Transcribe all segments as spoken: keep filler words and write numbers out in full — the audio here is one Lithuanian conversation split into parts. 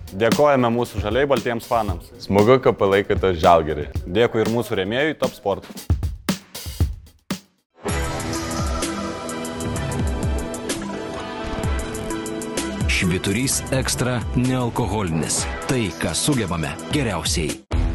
Dėkojame mūsų žaliai baltiems fanams. Smagu, kad palaikote Žalgirį. Dėkui ir mūsų rėmėjui Top Sport. Švyturys ekstra nealkoholinis. Tai, ką sugebame geriausiai.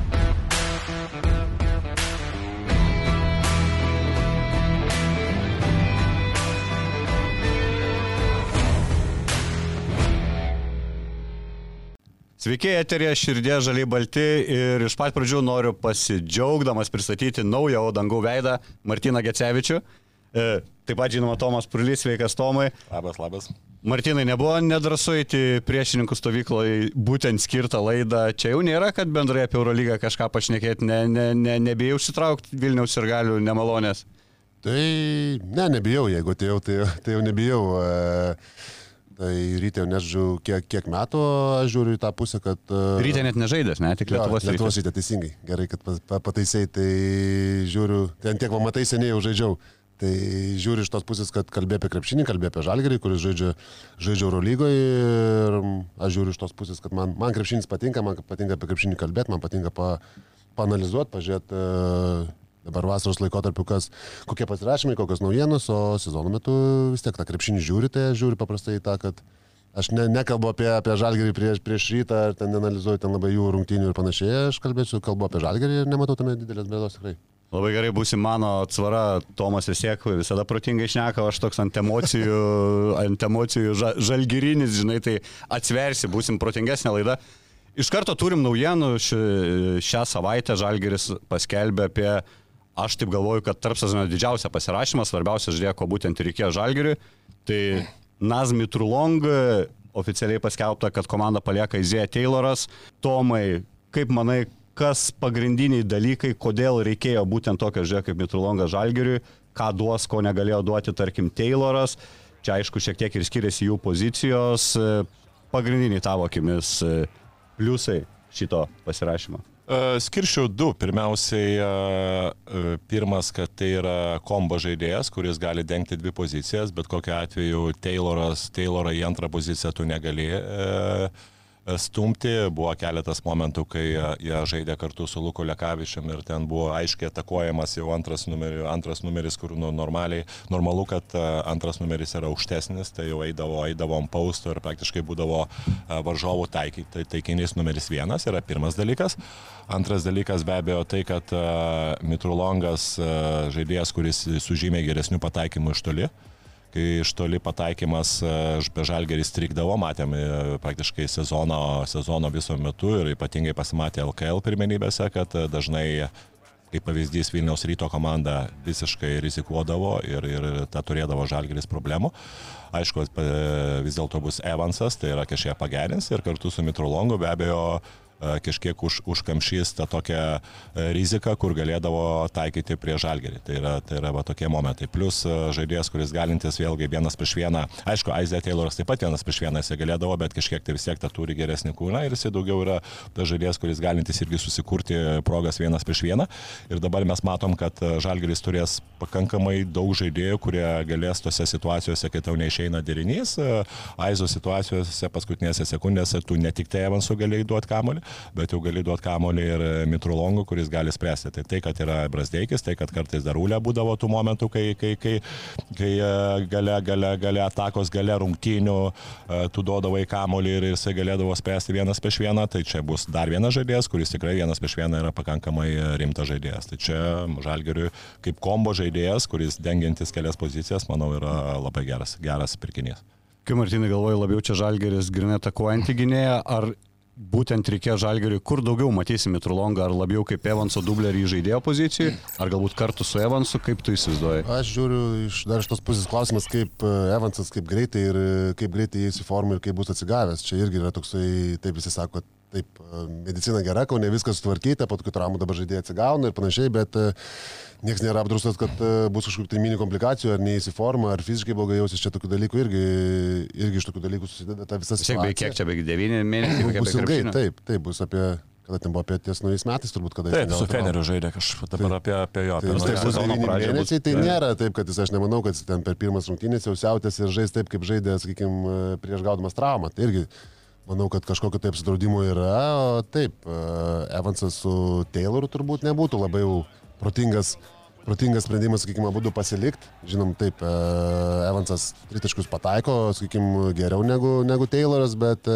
Sveiki, eterija Širdie žaliai balti ir iš pat pradžių noriu pasidžiaugdamas pristatyti naują Odangų veidą Martyną Gecevičių. E, taip pat žinoma Tomas Prulys, sveikas Tomai. Labas, labas. Martynai, nebuvo nedrąsu eiti priešininkų stovykloje būtent skirtą laidą. Čia jau nėra, kad bendrai apie Eurolygą kažką pašnekėti, ne, ne, ne, nebijau užsitraukti Vilniaus ir Galių nemalonės. Tai ne, nebijau, jeigu atėjau, tai, tai jau nebijau. E... Tai ryte jau nežiūriu, kiek, kiek metų aš žiūriu į tą pusę, kad... Ryte net nežaidęs, ne? Tik Lietuvos ryte. Lietuvos ryte, teisingai. Gerai, kad pataisai, tai žiūriu, ten tiek va matai seniai jau žaidžiau. Tai žiūriu iš tos pusės, kad kalbė apie krepšinį, kalbė apie Žalgirį, kuris žaidžia, žaidžia Eurolygoje. Ir aš žiūriu iš tos pusės, kad man, man krepšinis patinka, man patinka apie krepšinį kalbėti, man patinka pa, paanalizuoti, pažiūrėti... Dabar vasaros laikotarpiu, kas, kokie pasirašymai, kokios naujienos, o sezono metu vis tiek tą krepšinį žiūri, tai žiūri paprastai tą, kad aš ne, nekalbu apie, apie Žalgirį prieš, prieš rytą, ar ten analizuoju ten labai jų rungtynių ir panašiai, aš kalbėsiu, kalbu apie Žalgirį ir nematau tame didelės bėdos tikrai. Labai gerai, būsi mano atsvara, Tomas vis tiek visada protingai šneka, aš toks ant emocijų, ant emocijų ža, žalgirinis, žinai, tai atsversi, būsim protingesnė laida. Iš karto turim naujienų, ši, šią savaitę Žalgiris paskelbė apie Aš taip galvoju, kad tarp sezono didžiausia pasirašymas, svarbiausia žiūrėk, ko būtent ir reikėjo Žalgiriui. Tai Nazmi Trulong oficialiai paskelbta, kad komanda palieka Izėja Tayloras. Tomai, kaip manai, kas pagrindiniai dalykai, kodėl reikėjo būtent tokio žiūrėk kaip Mitrulongas Žalgiriui, ką duos, ko negalėjo duoti, tarkim, Tayloras. Čia aišku, šiek tiek ir skiriasi jų pozicijos. Pagrindiniai tavo akimis pliusai šito pasirašymo. Skirčiau du. Pirmiausiai, pirmas, kad tai yra kombo žaidėjas, kuris gali dengti dvi pozicijas, bet kokiu atveju Tayloras, Taylorą į antrą poziciją tu negali stumti. Buvo keletas momentų, kai jie žaidė kartu su Luku Lekavičium ir ten buvo aiškiai atakuojamas jau antras numeris, antras numeris kur nu, normaliai, normalu, kad antras numeris yra aukštesnis, tai jau eidavo, eidavo ant pausto ir praktiškai būdavo varžovų taiky, tai, taikinys numeris vienas yra pirmas dalykas. Antras dalykas be abejo tai, kad Mitrulongas žaidėjas, kuris sužymė geresnių pataikymų iš toli. Kai iš toli pataikymas be Žalgiris strikdavo, matėme praktiškai sezono, sezono viso metu ir ypatingai pasimatė L K L pirmenybėse, kad dažnai, kaip pavyzdys, Vilniaus Ryto komanda visiškai rizikuodavo ir, ir tą turėdavo Žalgiris problemų. Aišku, vis dėlto bus Evansas, tai yra kažkiek pagerins ir kartu su Mitrulongu be abejo kažkiek už, užkamšys tą tokią riziką, kur galėdavo taikyti prie Žalgirį. Tai yra, tai yra va, tokie momentai. Plus žaidėjas, kuris galintis vėlgi vienas prieš vieną. Aišku, Izėja Tayloras taip pat vienas prieš vieną jisai galėdavo, bet kažkiek tai vis tiek tą turi geresnį kūną ir jisai daugiau yra tas žaidėjas, kuris galintis irgi susikurti progas vienas prieš vieną. Ir dabar mes matom, kad Žalgiris turės pakankamai daug žaidėjų, kurie galės tose situacijose, kai tau neišeina derinys. Aizo situacijose paskutinėse sekundėse tu ne tik tai Evansų galėjai duoti kamuolį, bet jau gali duoti kamuolį ir Mitrulongu, kuris gali spręsti. Tai tai, kad yra Brazdeikis, tai kad kartais dar Ūlė būdavo tų momentų, kai, kai, kai, kai gale, gale, gale atakos, gale rungtynių tu duodavai kamuolį ir jisai galėdavo spręsti vienas prieš vieną. Tai čia bus dar vienas žaidėjas, kuris tikrai vienas prieš vieną yra pakankamai rimtas žaidėjas. Tai čia Žalgiriui kaip kombo žaidėjas, kuris dengiantis kelias pozicijas, manau, yra labai geras, geras pirkinys. Kaip Martynai galvoji, labiau čia Žalgiris grinai atakuojantį gynėją, ar būtent reikėjo Žalgiriui, kur daugiau matysim Mitrulongą, ar labiau kaip Evanso dublerį žaidėjo pozicijai, ar galbūt kartu su Evansu, kaip tu įsivaizduoji? Aš žiūriu iš dar iš tos pusės klausimas, kaip Evansas, kaip greitai ir kaip greitai įeis į formą ir kaip bus atsigavęs. Čia irgi yra toksai, taip visi sako, taip, medicina gera, Kaune viskas sutvarkyta, po tokių traumų dabar žaidėjai atsigauna ir panašiai, bet niekas nėra apdraustas, kad bus kažkokių tai mini komplikacijų, ar neįeis į formą, ar fiziškai blogai jausis. Čia tokių dalykų irgi, irgi iš tokių dalykų susideda ta visa situacija. Beveik kiek čia, beveik devyni mėnesiai, kokia bus ilgai, taip, taip, bus apie, kada ten buvo apie ties naujais metais, turbūt kada. Taip, su Feneriu žaidė kažkaip dabar apie, apie jo. Tai, tai bus devyni mėnesiai, tai nėra taip, kad jis, aš nemanau, kad jis ten per pirmas rungtynės jau siautės ir žais taip, kaip žaidė, sakykime, prieš gaudamas traumą. Tai irgi manau, kad kažkokio taip sudraudimo yra, o taip, Evansas su Tayloru turbūt nebūtų labai jau protingas, protingas sprendimas, sakykime, būtų pasilikti. Žinom, taip, Evansas tritaškius pataiko, sakykime, geriau negu, negu Tayloras, bet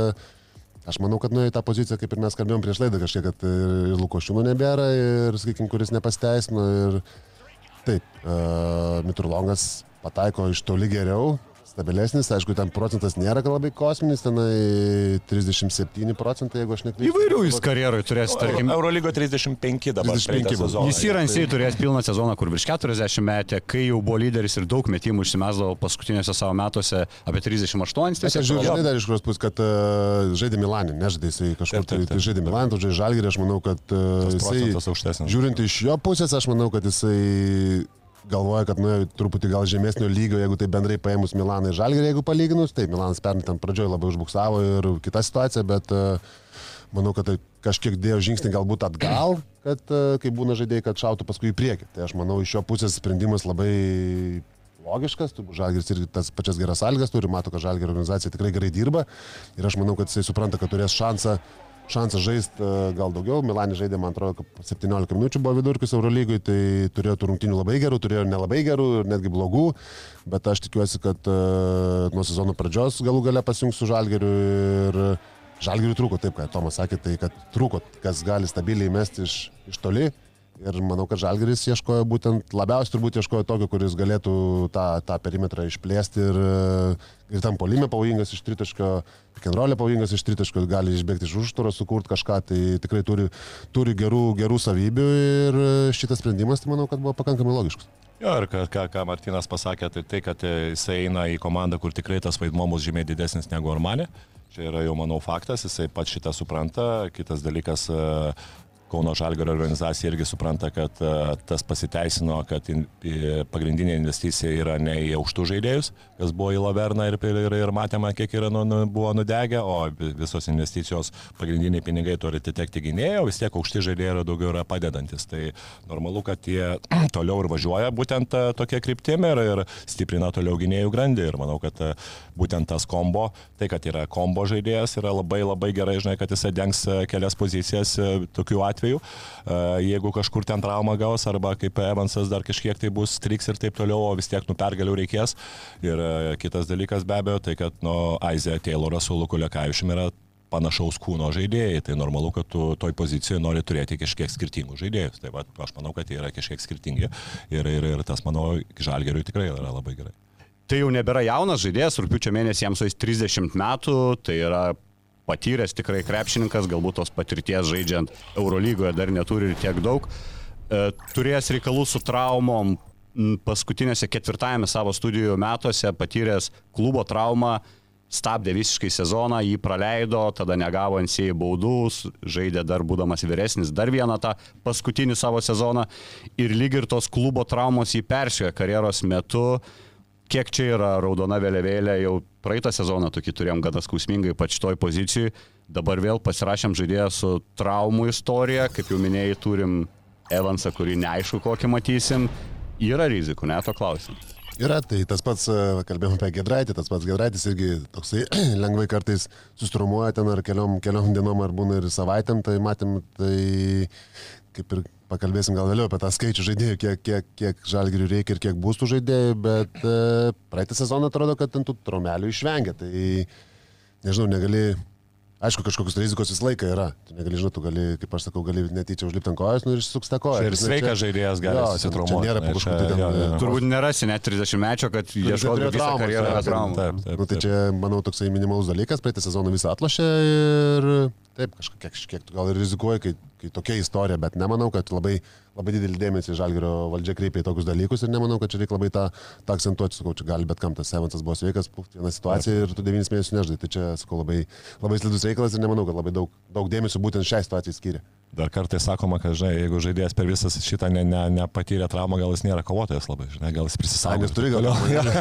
aš manau, kad nuėjo į tą poziciją, kaip ir mes kalbėjom prieš laidą kažkiek, kad ir Lukošiūno nebėra, ir, sakykime, kuris nepasteisino. Ir taip, uh, Mitrulongas pataiko iš toli geriau, stabilesnis, aišku, ten procentas nėra labai kosminis, tenai trisdešimt septyni procentai, jeigu aš neklystu. Įvairių jis karjeroj turės, tarkim. Eurolygo trisdešimt penki dabar. trisdešimt penki sezoną. Jis yra N C A A turėjęs pilną sezoną, kur virš keturiasdešimt metė, kai jau buvo lyderis ir daug metimų išsimesdavo paskutinėse savo metuose apie trisdešimt aštuoni. Aš žiūrėjau dar iš kurios pusės, kad uh, žaidė Milanį, nežaidė jisai kažkur, taip, taip, taip. Tai žaidė Milanį, tu žaidė Žalgirį, aš manau, kad uh, jisai, žiūrint iš jo pusės, aš manau, kad jisai galvoja, kad nuėjo truputį gal žemesnio lygio, jeigu tai bendrai paėmus Milaną ir Žalgirį, jeigu palyginus, tai Milanas pernai ten pradžioje labai užbuksavo ir kita situacija, bet uh, manau, kad tai kažkiek dėjo žingsnį galbūt atgal, kad uh, kai būna žaidėjai, kad šautų paskui į priekį. Tai aš manau, iš šio pusės sprendimas labai logiškas, Žalgiris irgi tas pačias geras sąlygas turi, mato, kad Žalgirio organizacija tikrai gerai dirba ir aš manau, kad jisai supranta, kad turės šansą šansą žaisti gal daugiau. Milanį žaidė, man atrodo, septyniolika minučių buvo vidurkis Eurolygoj, tai turėjo tų rungtynių labai gerų, turėjo nelabai gerų ir netgi blogų, bet aš tikiuosi, kad uh, nuo sezono pradžios galų gale pasijungs su Žalgiriu ir Žalgiriui trūko, taip, ką Tomas sakė, tai kad trūko, kas gali stabiliai mesti iš, iš toli. Ir manau, kad Žalgiris ieškojo būtent, labiausiai turbūt ieškojo tokio, kuris galėtų tą, tą perimetrą išplėsti ir, ir tam puolime pavojingas iš tritaškio, pick-and-roll'e pavojingas iš tritaškio, gali išbėgti iš užtvaros, sukurti kažką, tai tikrai turi, turi gerų, gerų savybių ir šitas sprendimas, tai manau, kad buvo pakankamai logiškas. Jo, ir ką, ką, ką Martinas pasakė, tai tai, kad jisai eina į komandą, kur tikrai tas vaidmuo bus žymiai didesnis negu Armani. Čia yra jau, manau, faktas, jisai pats šitą supranta. Kitas dalykas, Kauno Žalgirio organizacija irgi supranta, kad uh, tas pasiteisino, kad in, pagrindinė investicija yra ne į aukštų žaidėjus, kas buvo į Laverną ir, ir, ir matėme, kiek yra, nu, nu, buvo nudegę, o visos investicijos pagrindiniai pinigai turi atitekti gynėjai, o vis tiek aukšti žaidėjai yra daugiau yra padedantis. Tai normalu, kad jie toliau ir važiuoja būtent uh, tokia kryptimi ir, ir stiprina toliau gynėjų grandį. Ir manau, kad uh, būtent tas kombo, tai kad yra kombo žaidėjas, yra labai labai gerai, žinai, kad jisai dengs uh, kelias pozicijas uh, tokiu atveju. Atveju. Jeigu kažkur ten traumą gaus arba kaip Evansas dar kažkiek tai bus striks ir taip toliau, o vis tiek nu pergalių reikės. Ir kitas dalykas be abejo, tai kad nu, Isaiah Tayloras su Luku Lekavičiumi yra panašaus kūno žaidėjai, tai normalu, kad tu toj pozicijoje nori turėti kažkiek skirtingų žaidėjus. Tai va, aš manau, kad jie yra kažkiek skirtingi ir, ir, ir tas, manau, Žalgiriui tikrai yra labai gerai. Tai jau nebėra jaunas žaidėjas, rugpjūčio mėnesį jam sueis trisdešimt metų, tai yra patyręs tikrai krepšininkas, galbūt tos patirties žaidžiant Eurolygoje dar neturi ir tiek daug. E, turėjęs reikalų su traumom paskutinėse ketvirtajame savo studijų metuose, patyręs klubo traumą, stabdė visiškai sezoną, jį praleido, tada negavo N C A A baudų, žaidė dar būdamas vyresnis dar vieną tą paskutinį savo sezoną ir lyg ir tos klubo traumos jį peršiojo karjeros metu. Kiek čia yra raudona vėliavėlė, jau praeitą sezoną tokį turėjom gana skausmingai ypač toj pozicijai, dabar vėl pasirašėm žaidėją su traumų istorija, kaip jau minėjai, turim Evansą, kurį neaišku kokį matysim, yra rizikų, ne to klausim. Yra, tai tas pats, kalbėjom apie Giedraitį, tas pats Giedraitis irgi toksai lengvai kartais sustrumuoja ten ar keliom, keliom dienom ar būna ir savaitėm, tai matėm, tai kaip ir pakalbėsim gal vėliau apie tą skaičių žaidėjų, kiek, kiek, kiek Žalgiriui reikia ir kiek bus tų žaidėjų, bet e, praeitą sezoną atrodo, kad ten tų traumelių išvengia. Tai, nežinau, negali, aišku, kažkokios rizikos visą laiką yra. Tu negali, žinau, tu gali, kaip aš sakau, gali netyčia užlipti ant kojos, nu ir išsuks tą koją. Ir sveikas žaidėjas gali susitraumuoti. Čia nėra po kažkokį ten... Jo, jo. Turbūt nerasi net trisdešimtmečio, kad ieškotų visą karjerą traumų. Taip, taip, nu, tai čia, manau, toksai minimalus dalykas, praeitą sezoną visą atlošė ir taip, kažkiek, kažkiek tu gal ir rizikuoji, kai, kai tokia istorija, bet nemanau, kad labai, labai didelį dėmesį Žalgirio valdžia kreipia į tokius dalykus ir nemanau, kad čia reikia labai tą, tą akcentuoti, sakau, čia gali bet kam tas Evansas buvo sveikas, viena situacija ir tu devynis mėnesius nežaidai, tai čia, sakau, labai, labai slidus reikalas ir nemanau, kad labai daug, daug dėmesio būtent šiai situacijai skiria. Dar kartais sakoma, kad, žinai, jeigu žaidėjas per visą šitą ne, ne, nepatyrė traumą, gal jis nėra kovotojas labai, žinai, gal jis prisisaugo. Nes turi gal.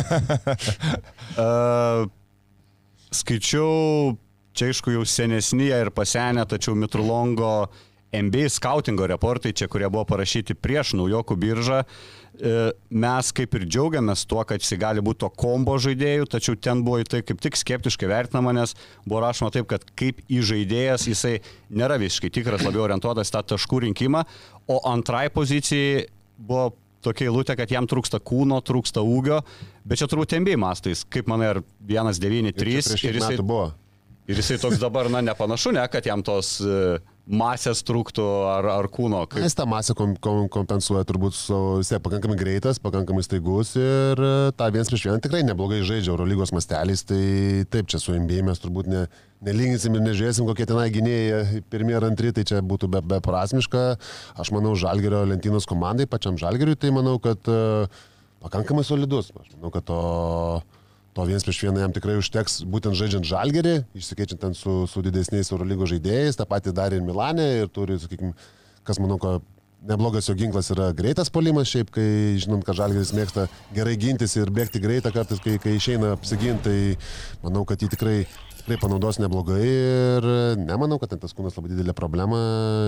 uh, skaičiau, čia aišku jau senesnėje ir pasenę, tačiau Mitrulongo N B A skautingo reportai čia, kurie buvo parašyti prieš naujokų biržą, mes kaip ir džiaugiamės tuo, kad jis gali būti to kombo žaidėjų, tačiau ten buvo į tai kaip tik skeptiškai vertinama, nes buvo rašoma taip, kad kaip į žaidėjas jisai nėra visiškai tikras, labiau orientuotas tą taškų rinkimą, o antrai pozicijai buvo tokia eilutė, kad jam trūksta kūno, trūksta ūgio, bet čia turbūt N B A mastais, kaip manai, ar vienas devyni trys ir, ir, jisai, ir jisai toks dabar, na, nepanašu, ne, kad jam tos masės trūktų ar, ar kūno. Kaip... Jis tą masę kom, kom, kompensuoja turbūt su, jisai pakankamai greitas, pakankamai staigus ir tą vienas prieš vieną tikrai neblogai žaidžia Eurolygos masteliais, tai taip, čia su N B A mes turbūt ne, nelyginsim ir nežiūrėsim, kokie tenai gynėjai pirmie ar antri, tai čia būtų be, beprasmiška. Aš manau, Žalgirio lentynos komandai, pačiam Žalgiriui, tai manau, kad uh, pakankamai solidus. Aš manau, kad to... To vienas prieš vieną jam tikrai užteks, būtent žaidžiant Žalgirį, išsikeičiant ten su, su didesniais Eurolygos žaidėjais, tą patį darė ir Milane ir turi, sakykime, kas manau, kad neblogas jo ginklas yra greitas puolimas, šiaip, kai žinant, kad Žalgiris mėgsta gerai gintis ir bėgti greitą kartais, kai, kai išeina apsiginti, tai manau, kad jį tikrai, tikrai panaudos neblogai ir nemanau, kad ten tas kūnas labai didelė problema.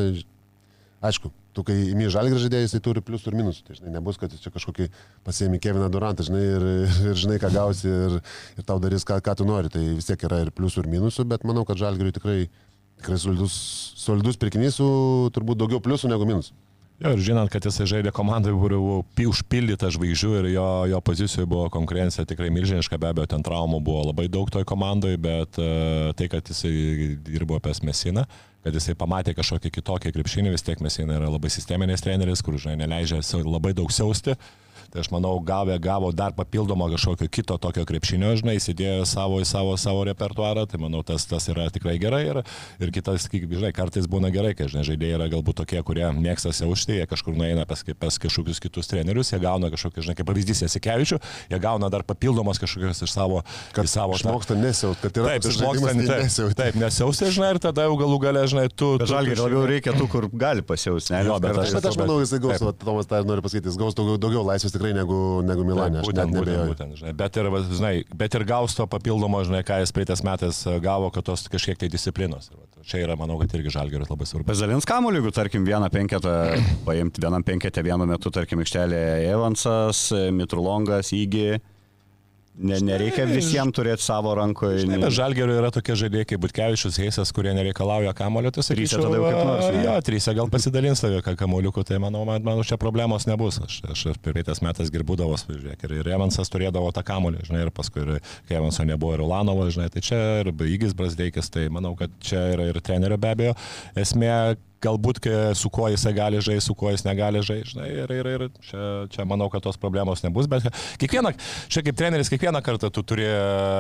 Aišku, tu kai įmi Žalgirio žaidėjus, tai turi pliusų ir minusų. Tai žinai, nebus, kad čia kažkokį pasiemi Keviną Durantą, žinai, ir, ir žinai, ką gausi ir, ir tau darys, ką, ką tu nori. Tai vis tiek yra ir pliusų ir minusų, bet manau, kad Žalgiriui tikrai, tikrai solidus, solidus pirkinys su turbūt daugiau pliusų negu minusų. Jo, ir žinant, kad jisai žaidė komandai, buvo užpildyta žvaigždžių ir jo, jo pozicijoje buvo konkurencija tikrai milžiniška, be abejo, ten traumų buvo labai daug toj komandai, bet uh, tai, kad jisai dirbo apie Mesiną, kad jisai pamatė kažkokį kitokį krepšinį, vis tiek Mesina yra labai sisteminės treneris, kur, žinai, neleidžia labai daug siausti. Tai aš manau, gavę, gavo dar papildomą kažkokio kito tokio krepšinio, žinai, įsidėjo savo į savo, savo repertuarą, tai manau, tas, tas yra tikrai gerai ir, ir kitas, žinai, kartais būna gerai, kai, žinai, žaidėjai yra galbūt tokie, kurie mėgsta siaušti, jie kažkur nueina pas, pas kažkokius kitus trenerius, jie gauna kažkokį, žinai, kaip pavyzdys Jasikevičių, jie gauna dar papildomas kažkokios iš savo... Kad savo išmoksta nesiausti, kad yra taip, išmoksta nesiausti. Taip, nesiausti, žinai, ir tada jau galų gale, žinai, tu... Bet Žalgiriui labiau reikia tų, kur gali pasiausti, ne? Jo, bet aš, bet aš manau, jisai gaus, Tomas tą nori pasakyti, jis gaus daugiau, daugiau laisvės tikrai negu, negu Milane. Būtent, būtent, būtent, žinai. Bet ir, žinai, bet ir gaus to papildomo, žinai, ką jis praeitais metais gavo, kad tos kažkiek tai disciplinos. Čia yra, manau, kad irgi Žalgiris labai svarbu. Bezalins kamuolį, jeigu, tarkim, vieną penketą paimti, vienam penketę vienu metu, tarkim, aikštelėje Evansas, Mitrulongas, Įgi. Ne, nereikia visiems turėti savo rankoje. Žinai, bet Žalgirio yra tokie žaidėjai kaip Butkevičius, Heisas, kurie nereikalauja kamuolio, tai sakyčiau, tada jau kaip nors. Jo, trysia gal pasidalins tavio kamuoliukų, tai manau, man, manau, čia problemos nebus. Aš, aš pirmaitas metas girbūdavos, žiūrėk, ir, ir Evansas turėdavo tą kamuolį, žinai, ir paskui, ir, kai Evanso nebuvo, ir Ulanovas, žinai, tai čia ir Įgis Brazdeikis, tai manau, kad čia yra ir trenerio be abejo esmė. Galbūt, su kuo jisai gali žaisti, su kuo jis negali žaisti, žinai, ir, ir, ir čia, čia manau, kad tos problemos nebus, bet kiekvieną, čia kaip treneris, kiekvieną kartą tu turi,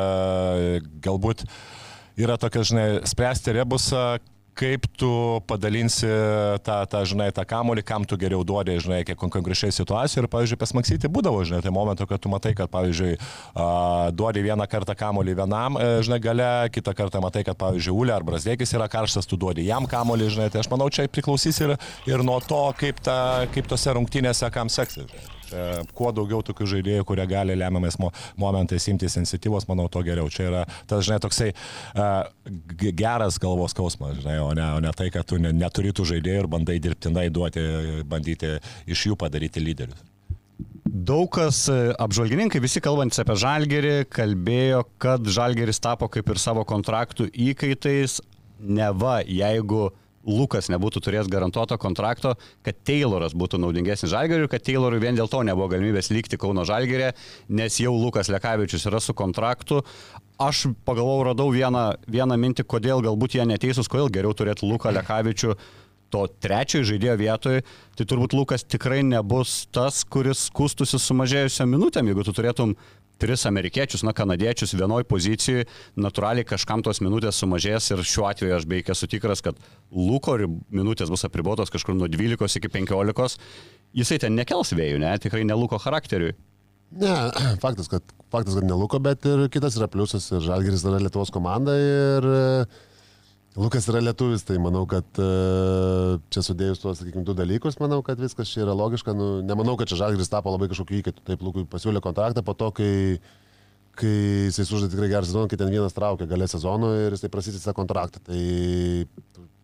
galbūt yra tokia, žinai, spręsti rebusą, kaip tu padalinsi tą, tą, žinai, tą kamuolį, kam tu geriau duodi, žinai, kiek konkrečiai situacijų. Ir, pavyzdžiui, pas Maksytį būdavo, žinai, tai momento, kad tu matai, kad, pavyzdžiui, uh, duodi vieną kartą kamuolį vienam, žinai, gale, kitą kartą matai, kad, pavyzdžiui, Ulė ar Brazdeikis yra karštas, tu duodi jam kamuolį, žinai, tai aš manau, čia priklausys ir, ir nuo to, kaip, ta, kaip tose rungtynėse kam seksis. Čia, kuo daugiau tokių žaidėjų, kurie gali lemiamais mo momentais imtis iniciatyvos, manau, to geriau. Čia yra tas, žinai, toksai uh, geras galvos skausmas, žinai, o ne, o ne tai, kad tu ne, neturi tų žaidėjų ir bandai dirbtinai duoti, bandyti iš jų padaryti lyderius. Daug kas apžvalgininkai, visi kalbantys apie Žalgirį, kalbėjo, kad Žalgiris tapo kaip ir savo kontraktų įkaitais, neva, jeigu Lukas nebūtų turėjęs garantuoto kontrakto, kad Tayloras būtų naudingesnis Žalgiriui, kad Taylorui vien dėl to nebuvo galimybės likti Kauno Žalgirė, nes jau Lukas Lekavičius yra su kontraktu. Aš pagalvojau, radau vieną, vieną mintį, kodėl galbūt jie neteisūs, kodėl geriau turėti Luką Lekavičių to trečiojo žaidėjo vietoje, tai turbūt Lukas tikrai nebus tas, kuris skustųsi sumažėjusią minutėm, jeigu tu turėtum tris amerikiečius, na, kanadiečius vienoj pozicijai, natūraliai kažkam tos minutės sumažės ir šiuo atveju aš beveik esu tikras, kad Luko minutės bus apribotos kažkur nuo dvylikos iki penkiolikos. Jisai ten nekels vėjų, ne? Tikrai ne Luko charakteriui. Ne, faktas, kad, faktas, kad ne Luko, bet ir kitas yra pliusas ir Žalgiris yra Lietuvos komanda ir Lukas yra lietuvis, tai manau, kad čia sudėjus tuos, sakykime, du dalykus, manau, kad viskas čia yra logiška. Nu, nemanau, kad čia Žalgiris tapo labai kažkokiu įkaitu. Taip, Lukui pasiūlė kontraktą po to, kai, kai jisai sužaidė tikrai gerą sezoną, kai ten vienas traukė galę sezono ir jisai prasitęsė kontraktą. Tai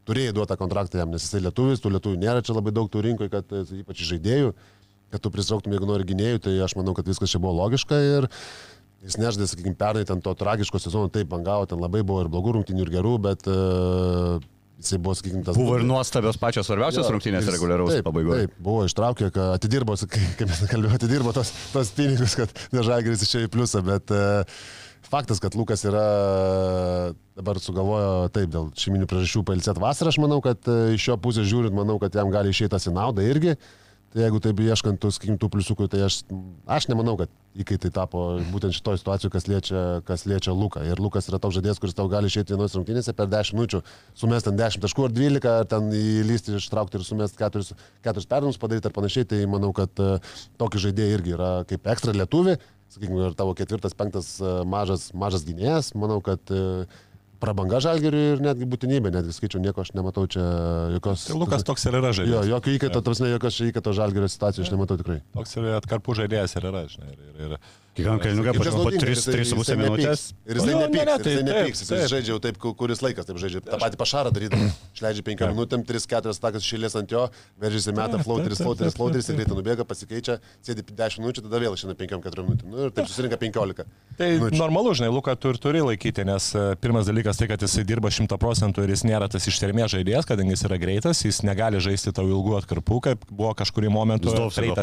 turėjai duotą kontraktą jam, nes jisai lietuvis, tų lietuvių nėra čia labai daug tų rinkoje, kad ypač žaidėjų, kad tu pritrauktum, jeigu nori gynėjų, tai aš manau, kad viskas čia buvo logiška ir jis nežaidė, sakykime, pernai ten to tragiško sezono, taip bangavo, ten labai buvo ir blogų rungtynių, ir gerų, bet uh, jisai buvo, sakykime, tas... Buvo ir nuostabios pačios svarbiausios jo, rungtynės reguliaraus pabaigoje. Taip, buvo ištraukė, kad atidirbo, kaip mes kalbėjome, atidirbo tos, tos pinigus, kad Žalgiris išėjo į pliusą, bet uh, faktas, kad Lukas yra dabar sugalvojo taip dėl šeiminių priežasčių pailsėti vasarą, aš manau, kad iš šio pusės žiūrint, manau, kad jam gali išėtas į naudą irgi. Tai jeigu taip ieškant tų, sakykim, tų pliusiukų, tai aš, aš nemanau, kad įkaitai tapo būtent šitoje situacijoje, kas liečia, kas liečia Luką. Ir Lukas yra toks žaidėjas, kuris tau gali išėti vienos rungtynėse per dešimt minučių, sumest ten dešimt taškų ar dvylika, ar ten įlysti, ištraukti ir sumest keturis, keturis perdavimus padaryti ar panašiai. Tai manau, kad uh, tokį žaidėją irgi yra kaip ekstra lietuvi, sakykime, ir tavo ketvirtas, penktas uh, mažas, mažas gynėjas. Manau, kad uh, prabanga Žalgiriui ir netgi būtinybė, netgi skaičiau, nieko aš nematau čia jokios... Tai Lukas toks ir yra žaidėjas. Jo, jokio įkaito, tarsi jokios įkaito Žalgirio situacijų aš nematau tikrai. Toks ir atkarpų žaidėjas ir yra, žinai. Ir, ir, ir, Kiekvienam kelniuką po tris su pusė minutės. Ir jisai nepyks, jisai nepyks, jisai žaidžia jau taip, kuris laikas taip žaidžia. Ta pati Pašarą darydama, išleidžia penkiom minutėm, tris keturias takas išėlės ant jo, veržiasi metą, flauteris, flauteris, flauteris, greitai nubėga, pasikeičia, sėdi dešimt minučių, tada vėl išeina penkiom keturiom minutėm. Nu, ir taip susirinka penkiolika. Tai normalu, žinai, Luką tu ir turi laikyti, nes pirmas dalykas tai, kad jisai dirba šimtą procentų ir jis nėra tas ištvermės žaidėjas, kadangi jis yra greitas, jis negali žaisti tau ilgų atkarpų, kaip buvo kažkurį momentą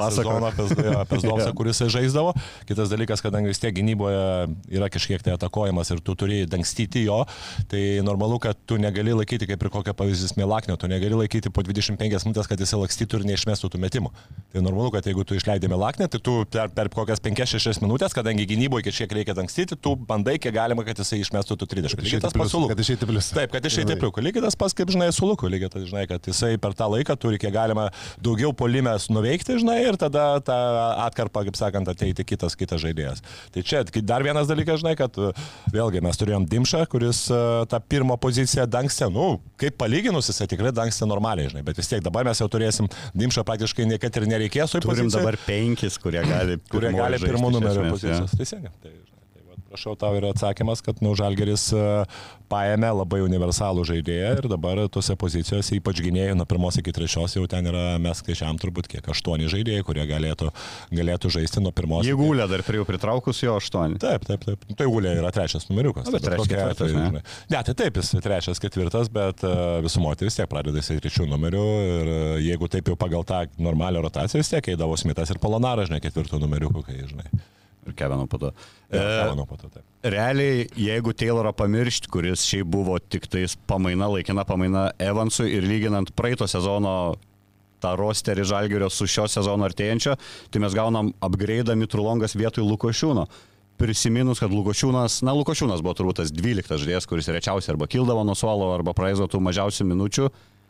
Pezdovsą, kuris žaisdavo. Kitas dalykas, kadangi vis tiek gynyboje yra kažkiek tai atakojimas ir tu turi dangstyti jo, tai normalu, kad tu negali laikyti, kaip ir kokia pavyzdys Milaknio, tu negali laikyti po dvidešimt penkias minutės, kad jis lakstytų ir neišmestų tų metimų. Tai normalu, kad jeigu tu išleidai Milaknį, tai tu per, per kokias penkias šešias minutės, kadangi gynyboje kažkiek reikia dangstyti, tu bandai, kiek galima, kad jisai išmestų tų trisdešimt. Lygiai tas pats su Luku. Kad išeitų plius. Taip, kad išeitų plius. Lygiai tas pats, kaip žinai, su Luku. Lygiai tas, žinai, kad jisai per tą laiką turi kiek galima daugiau puolimės nuveikti, žinai, ir tada tą atkarpą, kaip sakant, ateiti kitas, kitas žaidėjas. Tai čia dar vienas dalykas, žinai, kad vėlgi mes turėjom Dimšą, kuris tą pirmą poziciją dangstė, nu, kaip palyginus, jisai tikrai dangstė normaliai, žinai, bet vis tiek dabar mes jau turėsim Dimšą praktiškai niekad ir nereikės. Turim pozicijai, dabar penkis, kurie gali, kurie gali pirmų numerio pozicijos. Teisingai. Tai, tai, va, prašau, tau yra atsakymas, kad nu, Žalgiris paėmė labai universalų žaidėją ir dabar tose pozicijose, ypač gynėjų nuo pirmos iki trečios, jau ten yra, mes skaičiam turbūt kiek, aštuoni žaidėjai, kurie galėtų, galėtų žaisti nuo pirmos. Jeigu Ulė dar prie jų pritraukus, jo aštuoni. Taip, taip, taip. Tai Ulė yra trečias numeriukas. Bet trečias ketvirtas, ne? Ne, ne, tai taip, jis trečias ketvirtas, bet uh, visumotai vis tiek pradeda jisai trečių numerių ir uh, jeigu taip jau pagal tą normalią rotaciją, vis tiek eidavo Smitas ir Polonaras, žinai, ketvirtų numeriukų, kai, žinai. Ir Kevino po to. Ja, Kevino po to, taip. Realiai, jeigu Taylorą pamiršti, kuris šiaip buvo tik tais pamaina, laikina pamaina Evansui ir lyginant praeito sezono tą rosterį Žalgirio su šio sezono artėjančio, tai mes gaunam upgrade'ą Mitrulongas vietoj Lukošiūno. Prisiminus, kad Lukošiūnas, na Lukošiūnas buvo turbūt tas dvyliktas žaidėjas, kuris rečiausiai arba kildavo nuo suolo, arba praeizo tų mažiausių minučių.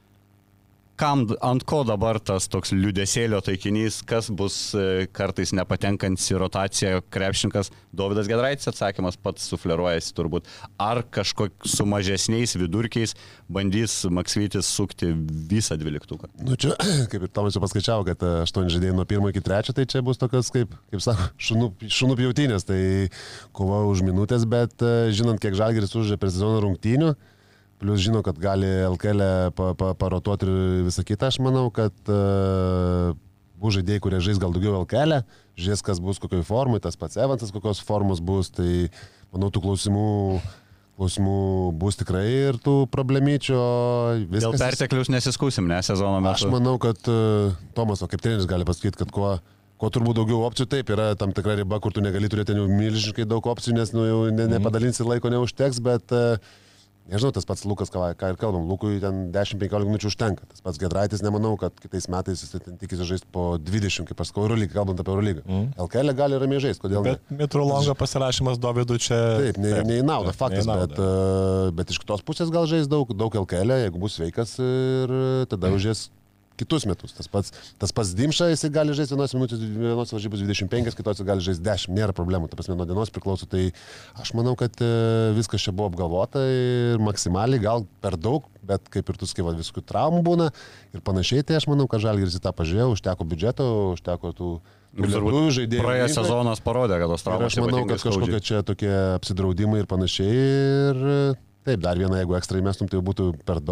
Kam, ant ko dabar tas toks liūdesėlio taikinys, kas bus kartais nepatenkant į rotaciją krepšininkas? Dovydas Gedraitis atsakymas pats sufleruojasi turbūt. Ar kažkok su mažesniais vidurkiais bandys Maksvytis sukti visą dvyliktuką? Nu čia, kaip ir Tomas jau paskaičiavo, kad aštuoni žaidėjai nuo pirmo iki trečio, tai čia bus tokios, kaip, kaip sako, šunų, šunų pjautinės, tai kova už minutės, bet žinant, kiek Žalgiris užžė per sezoną rungtynių, plius žino, kad gali L K L pa, pa, parotuoti ir visą kitą. Aš manau, kad uh, bus žaidėjai, kurie žais gal daugiau L K L, žiūrės, kas bus kokioj formai, tas pats Evansas kokios formos bus, tai manau, tų klausimų, klausimų bus tikrai ir tų problemyčio. Viskas... Dėl perteklius nesiskūsim, ne, sezono metu. Aš manau, kad uh, Tomas, o kaip treneris gali pasakyti, kad kuo, kuo turbūt daugiau opcijų, taip, yra tam tikra riba, kur tu negali turėti jau milžiniškai daug opcijų, nes nu, jau ne, nepadalinsi laiko neužteks, bet uh, nežinau, tas pats Lukas, ką, ką ir kalbam, Lukui ten dešimt penkiolika minučių užtenka. Tas pats Gedraitis, nemanau, kad kitais metais jis ten tikisi žaisti po dvidešimt, kaip aš sakau, Eurolygą, kalbant apie Eurolygą. Mm. L K L gali ramiai žaisti, kodėl bet ne? Bet Mitrulongo pasirašymas Dovydų čia... Taip, ne, ne į naudą, faktas, ne į naudą. Bet, uh, bet iš kitos pusės gal žais daug, daug L K L, jeigu bus sveikas ir tada mm. užės kitus metus. Tas pats, tas pats Dimša, jisai gali žaisti vienos minutės, vienos varžybos dvidešimt penkias, kitos gali žaisti dešimt, nėra problemų, ta prasme, nuo dienos priklauso. Tai aš manau, kad viskas čia buvo apgalvota ir maksimaliai, gal per daug, bet kaip ir tu sakai, visokių traumų būna ir panašiai, tai aš manau, kad Žalgiris į tą pažiūrėjo, užteko biudžeto, užteko tų lietuvių žaidėjų. Praėjęs sezonas parodė, kad tos traumos. Aš manau, kad kažkokie čia tokie apsidraudimai ir panašiai ir taip, dar vieną, jeigu ekstra įmestum, tai būtų per daug.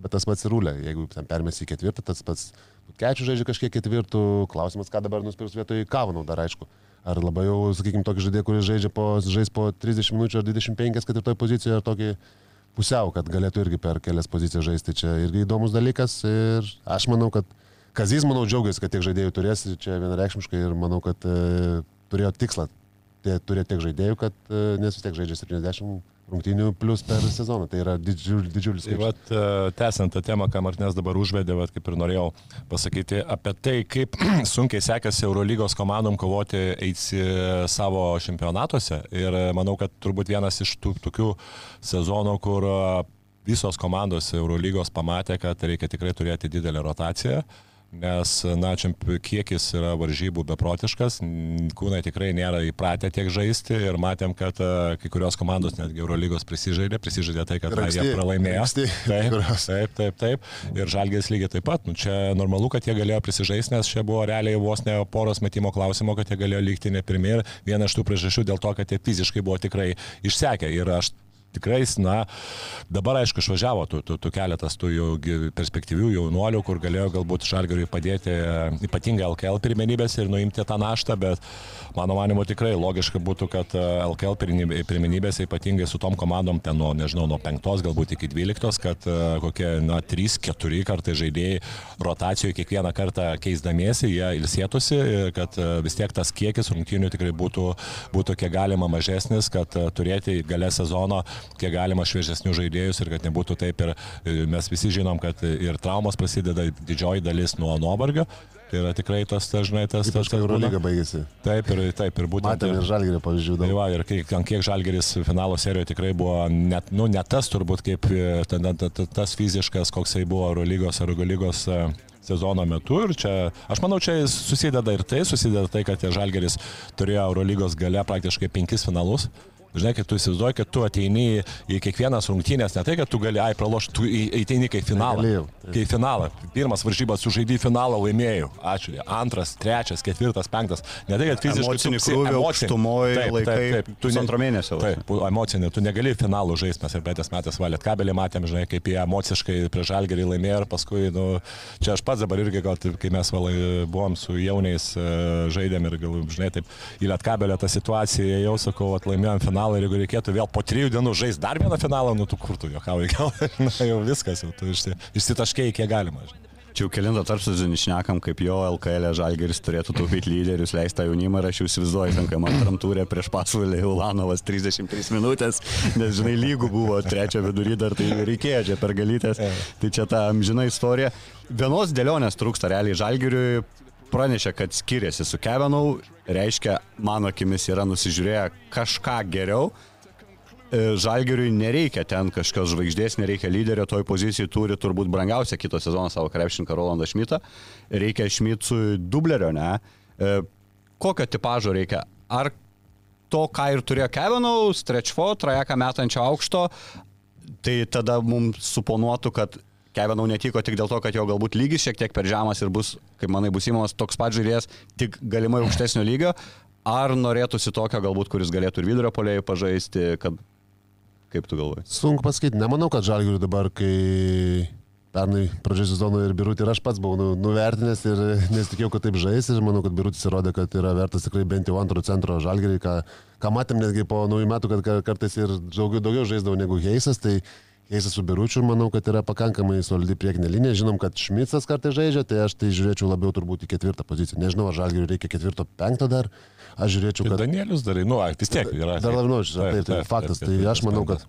bet tas pats ir Rūlė. Jeigu ten permesi į ketvirtą, tas pats Kečių žaidžia kažkiek ketvirtų. Klausimas, ką dabar nuspirs vietoj Kavanau dar aišku. Ar labai jau, sakykime, tokį žaidėją, kuris žaidžia po, žais po trisdešimt minučių ar dvidešimt penkias ketvirtoje pozicijoje, ar tokį pusiau, kad galėtų irgi per kelias pozicijas žaisti. Čia irgi įdomus dalykas ir aš manau, kad Kazys, manau, džiaugiasi, kad tiek žaidėjų turės čia vienareikšmiškai ir manau, kad e, turėjo tikslą turėjo tiek žaidėjų, kad e, nes vis tiek žaidžia septyniasdešimt rungtynių plus per sezoną. Tai yra didžiulis, didžiulis skaičius. Tai vat, tęsiant tą temą, ką Martinas dabar užvedė, vat, kaip ir norėjau pasakyti apie tai, kaip sunkiai sekasi Eurolygos komandom kovoti eiti savo čempionatuose. Ir manau, kad turbūt vienas iš tų tokių sezonų, kur visos komandos Eurolygos pamatė, kad reikia tikrai turėti didelę rotaciją. Nes, na, čemp, kiekis yra varžybų beprotiškas, kūnai tikrai nėra įpratę tiek žaisti ir matėm, kad uh, kai kurios komandos netgi Eurolygos prisižaidė, prisižaidė tai, kad raksti, na, jie pralaimėjo. Raksti, taip, taip, taip, taip. Ir Žalgiris lygiai taip pat. Nu, čia normalu, kad jie galėjo prisižaisti, nes čia buvo realiai vos ne poros metimo klausimo, kad jie galėjo likti ne pirmi ir viena iš tų priežasčių dėl to, kad jie fiziškai buvo tikrai išsekę. Ir aš tikrai, na, dabar aišku išvažiavo tų, tų, tų keletas tų jau perspektyvių jaunuolių, kur galėjo galbūt Žalgiriui padėti ypatingai L K L pirmenybės ir nuimti tą naštą, bet mano manimo tikrai logiška būtų, kad L K L pirmenybės ypatingai su tom komandom ten nuo, nežinau, nuo penktos galbūt iki dvyliktos, kad kokie, na, trys keturi kartai žaidėjai rotacijoje kiekvieną kartą keisdamiesi, jie ilsėtųsi, kad vis tiek tas kiekis rungtynių tikrai būtų, būtų kiek galima mažesnis, kad turėti gale sezono kiek galima šviežesnių žaidėjus ir kad nebūtų taip ir mes visi žinom, kad ir traumos prasideda didžioji dalis nuo nuovargio. Tai yra tikrai tas, žinai, tas... Ypač, kai Eurolyga baigėsi. Taip ir, taip, ir būtent... Matėm ir Žalgirio pavyzdžių daug. Tai va, ir kiek, kiek Žalgiris finalo serijoje tikrai buvo net, nu, net tas turbūt kaip tas fiziškas, koksai buvo Eurolygos ar Eurolygos sezono metu ir čia, aš manau, čia susideda ir tai, susideda tai, kad Žalgiris turėjo Eurolygos gale praktiškai penkis finalus. Žinai, kad tu įsivaizduoji, kad tu ateini į kiekvienas rungtynės, ne tai, kad tu gali, ai, pralošti, tu ateini kaip finalą. Kaip finalą. Pirmas varžybas sužaidai finalą, laimėjau. Ačiū. Antras, trečias, ketvirtas, penktas. Ne tai, kad fiziškai... Emocinį krūvį, aukštumoje laikai, pusantro mėnesio. Taip, emocinį. Tu negali finalų žaisti, mes ir praeitais metais valėt kabelį matėm, žinai, kaip jie emociškai prie Žalgirį laimėjo ir paskui, nu, čia aš pats dabar irgi, gal, kai mes valai buvom su jauniais žaidėm ir gal, žinai, taip, į Lietkabelio tą situaciją jau sakau, atlaimėjom finalą. Ir jeigu reikėtų vėl po trijų dienų žaisti dar vieną finalą, nu tu kur tu juokauji, gal, na jau viskas, jau tu išsitaškėjai kiek galima. Čia jau kelintą tarpsauzinį šnekam, kaip jo L K L Žalgiris turėtų taupyti lyderius, leisti tą jaunimą ir aš jau įsivaizduoju, ten kai man antram turė prieš Pasvalį Ulanovas trisdešimt tris minutės, nes žinai, lygų buvo trečio vidury, dar tai reikėjo čia per galytės, tai čia ta amžina istorija. Vienos dėlionės trūksta realiai Žalgiriui. Pranešė, kad skiriasi su Kavanau, reiškia, mano akimis yra nusižiūrėję kažką geriau. Žalgiriui nereikia ten kažkokios žvaigždės, nereikia lyderio, toj pozicijai turi turbūt brangiausią kito sezono savo krepšininką Rolandą Šmitą. Reikia Šmicui dublerio, ne? Kokio tipažo reikia? Ar to, ką ir turėjo Kavanau, stretch four, trajeką metančio aukšto, tai tada mums suponuotų, kad Kavanau netiko tik dėl to, kad jo galbūt lygis šiek tiek per žemas ir bus, kaip manai, bus įmamas toks pat žaidėjas, tik galimai aukštesnio lygio, ar norėtųsi tokio galbūt, kuris galėtų ir vidurio puolėjų pažaisti, kad, kaip tu galvoji? Sunku pasakyti, nemanau, kad Žalgiriui dabar, kai pernai pradžioje sezono ir Birutį ir aš pats buvau nu, nuvertinęs ir nesitikėjau, kad taip žais ir manau, kad Birutis įrodė, kad yra vertas tikrai bent jau antro centro Žalgiriui, ką, ką matėm netgi po naujų metų, kad kartais ir daugiau, daugiau žaisdavo negu Heisas, tai Heisas su Biručiu, manau, kad yra pakankamai solidi priekinė linija. Žinom, kad Šmicas kartais žaidžia, tai aš tai žiūrėčiau labiau turbūt į ketvirtą poziciją. Nežinau, ar Žalgiriui reikia ketvirto, penkto dar. Aš žiūrėčiau, kad... Ir Danielius darai, nu, vis tiek yra. Dar labiau, taip, tai faktas. Tai aš manau, kad,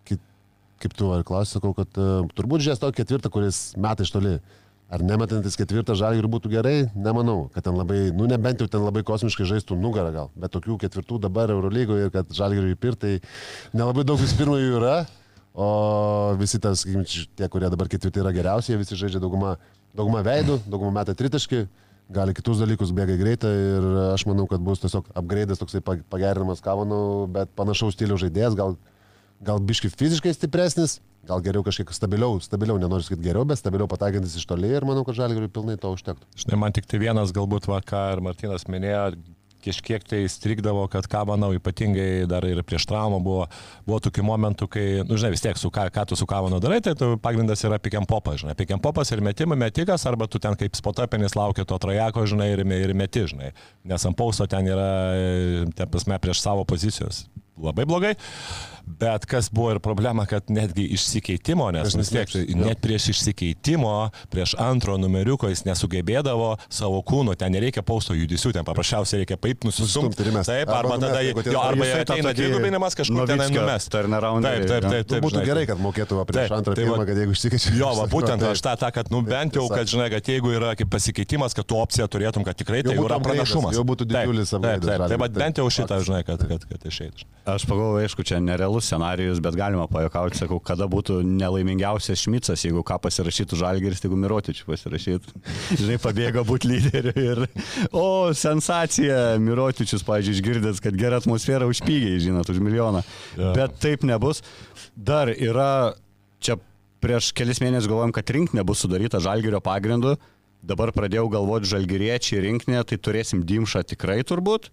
kaip tu ar klausi, sakau, kad uh, turbūt žiūrės tokį ketvirtą, kuris meta iš toli. Ar nemetantis ketvirtą Žalgiriui būtų gerai? Nemanau, kad ten labai, nu nebent jau ten labai kosmiškai žaistų nugarą gal. Bet tokių ketvirtų dabar Eurolygoje ir kad Žalgiriui pirtai nelabai daug visų pirmųjų yra. O visi tas, sakykime, tie, kurie dabar ketvirti yra geriausiai, visi žaidžia daugumą, daugumą veidų, daugumą meta tritaškį, gali kitus dalykus bėga greitai ir aš manau, kad bus tiesiog upgrade'as toksai pagerinamas Kavanau, bet panašaus stiliaus žaidėjas, gal, gal biški fiziškai stipresnis, gal geriau kažkiek stabiliau, stabiliau, nenoriu sakyti geriau, bet stabiliau pataikantis iš toli ir manau, kad Žalgiriui pilnai to užtektų. Žinai, man tik tai vienas galbūt, va, ką ir Martinas minėjo, kažkiek tai strigdavo, kad ką manau, ypatingai dar ir prieš traumą buvo, buvo tokių momentų, kai, nu žinai, vis tiek, su ką, ką tu su Kavanu darai, tai tu pagrindas yra pick and popas, žinai, pick and popas ir metimai, metikas, arba tu ten kaip spotapinis laukia to trajako, žinai, ir, ir meti, žinai, nes ant pausto ten yra, ten prasme, prieš savo pozicijos. Labai blogai, bet kas buvo ir problema, kad netgi išsikeitimo, nes vis tiek, net prieš išsikeitimo, prieš antro numeriuko jis nesugebėdavo savo kūno, ten nereikia pausto judesių, ten paprasčiausiai reikia paip nusistumti. Taip, arba tada, jo, arba jie ateina dvigubinimas kažkur ten numes. Taip, taip, taip, taip. Būtų gerai, kad mokėtų prieš antrą pirmą, kad jeigu išsikeičia. Jo, va, būtent aš tą, tą, kad, nu, bent jau, kad, žinai, kad jeigu yra kaip pasikeitimas, kad tu opciją turėtum, kad tikrai tai yra pranašumas. Jau būtų didžiulis apgaidas. Taip, bet bent jau šitą, žinai, kad, kad, kad išeitų. Aš pagalvoju, aišku, čia nerealus scenarijus, bet galima pajuokauti, sakau, kada būtų nelaimingiausias Šmicas, jeigu ką pasirašytų Žalgiris, jeigu Mirotičių pasirašytų. Žinai, pabėga būti lyderiu ir, o, sensacija, Mirotičius, pavyzdžiui, išgirdęs, kad gera atmosfera užpygiai, žinot, už milijoną. Ja. Bet taip nebus. Dar yra, čia prieš kelis mėnesius galvojom, kad rinktinė bus sudaryta Žalgirio pagrindu. Dabar pradėjau galvoti Žalgiriečiai rinktinė, tai turėsim Dimšą tikrai turbūt.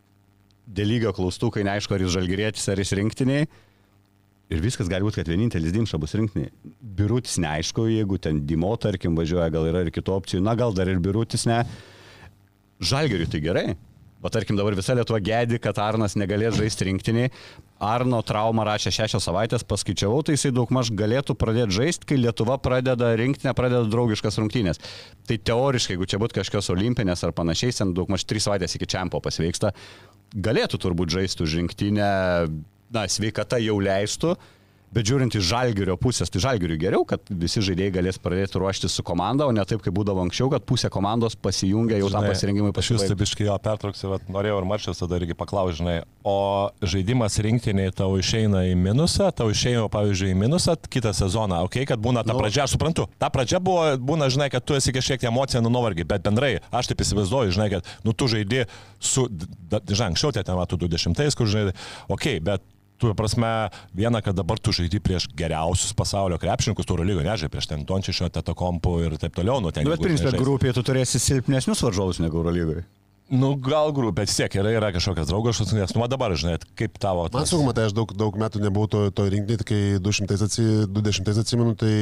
Dėl lygio klaustukai, neaišku, ar jis Žalgirietis, ar jis rinktiniai. Ir viskas gali būti, kad vienintelis Dimša bus rinktiniai. Birutis neaišku, jeigu ten Dimo, tarkim, važiuoja, gal yra ir kitų opcijų. Na, gal dar ir Birutis ne. Žalgiriui tai gerai. Bet tarkim, dabar visa Lietuva gedi, kad Arnas negalės žaisti rinktiniai. Arno traumą rašė šešias savaitės, paskaičiavau, tai jisai daugmaž galėtų pradėti žaisti, kai Lietuva pradeda rinktinę, pradeda draugiškas rungtynės. Tai teoriškai, jeigu čia būtų kažkokios olimpinės ar panašiai, ten daugmaž trys savaitės iki čempo pasveiksta, galėtų turbūt žaisti už rinktinę, na, sveikata jau leistų, bet žiūrint iš Žalgirio pusės, tai Žalgiriui geriau, kad visi žaidėjai galės pradėti ruoštis su komanda, o ne taip, kaip būdavo anksčiau, kad pusė komandos pasijungia jau tam pasirinkimui pasibaigus. Aš jūs biškai jo pertrauksiu, bet norėjau ir Marčias tada irgi paklausti, žinai, o žaidimas rinktiniai tau išeina į minusą, tau išeina, pavyzdžiui, į minusą kitą sezoną, okei, okay, kad būna ta pradžia, aš suprantu, ta pradžia buvo, būna, žinai, kad tu esi kažkiek emociją nuovargį, bet bendrai, aš taip įsivaizduoju, žinai, kad, nu, tu žaidi su, da, žinai, anksčiau tai ten matų dvidešimtais, kur žaidži, okei, okay, bet tu, prasme, viena, kad dabar tu žaidži prieš geriausius pasaulio krepšininkus, tu lygo nežaidži prieš ten Dončišio, Tetokompų ir taip toliau. Nu, ten, bet principė grupėje tu turėsi silpnesnius varžovus negu Eurolygoje. Nu, gal grupė, vis tiek yra, yra kažkokias draugas, nes, nu, dabar, žinai, kaip tavo... Man sunku, matai, aš daug, daug metų nebuvau to, to rinktinėje, kai du dešimtais atsimenu, tai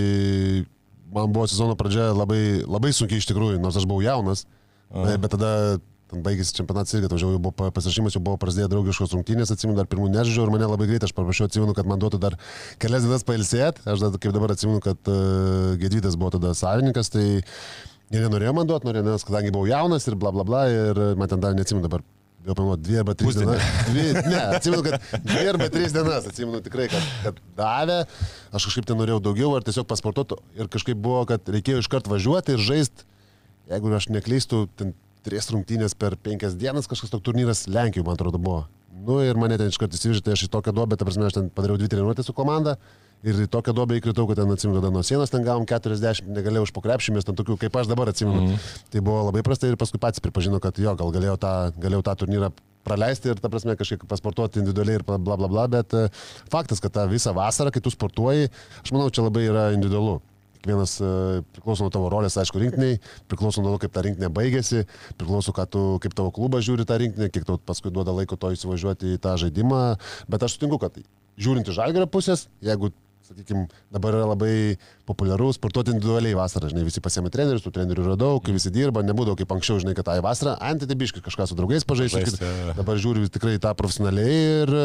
man buvo sezono pradžia labai, labai sunkiai iš tikrųjų, nors aš buvau jaunas, Aha. bet tada... Baigėsi čempionatas irgi, jau buvo pasirašymas, jau buvo prasidėję draugiškos rungtynės, atsimenu, dar pirmų nežaidžiau ir mane labai greitai, aš paprašiau, atsimenu, kad man duotų dar kelias dienas pailsėti, aš dar, kaip dabar atsimenu, kad uh, Gedvydas buvo tada savininkas, tai jie nenorėjo man duoti, norėjo, nes kadangi buvau jaunas ir bla bla bla ir man ten dar neatsimenu dabar, jau pamanau, dvi arba trys dienas. Dvi, ne, atsimenu, kad dvi arba trys dienas, atsimenu tikrai, kad, kad davė, aš kažkaip ten norėjau daugiau ar tiesiog pasportuoti ir kažkaip buvo, kad reikėjo iškart važiuoti ir žaisti, jeigu aš neklystu, ten tris rungtynės per penkias dienas, kažkas toks turnyras Lenkijoje, man atrodo, buvo. Nu ir mane ten iškart įsivežė, tai aš į tokią duobę, ta prasme, aš ten padariau dvi treniruotės su komanda ir į tokią duobę įkritau, kad ten atsimenu, tada nuo sienos ten gavom keturiasdešimt, negalėjau už pokrepšimės, ten tokių, kaip aš dabar atsimenu. Mm. Tai buvo labai prastai ir paskui patys pripažino, kad jo, gal galėjau tą, galėjau tą turnyrą praleisti ir, ta prasme, kažkiek pasportuoti individualiai ir bla bla bla, bet faktas, kad tą visą vasarą, kai tu sportuoji, aš manau, čia labai yra individualu. Vienas priklauso nuo tavo rolės, aišku, rinktiniai, priklauso nuo to, kaip ta rinktinė baigėsi, priklauso, tu, kaip tavo klubas žiūri tą rinktinę, kiek tau paskui duoda laiko to įsivažiuoti į tą žaidimą, bet aš sutinku, kad žiūrint iš Žalgirio pusės, jeigu, sakykime, dabar yra labai populiaru sportuoti individualiai vasarą, žinai, visi pasiėmė trenerius, tų trenerių yra daug, kai visi dirba, nebūdavo kaip anksčiau, žinai, kad tai vasarą, antitibiškai kažką su draugais pažaisti, dabar žiūri tikrai tą profesionaliai ir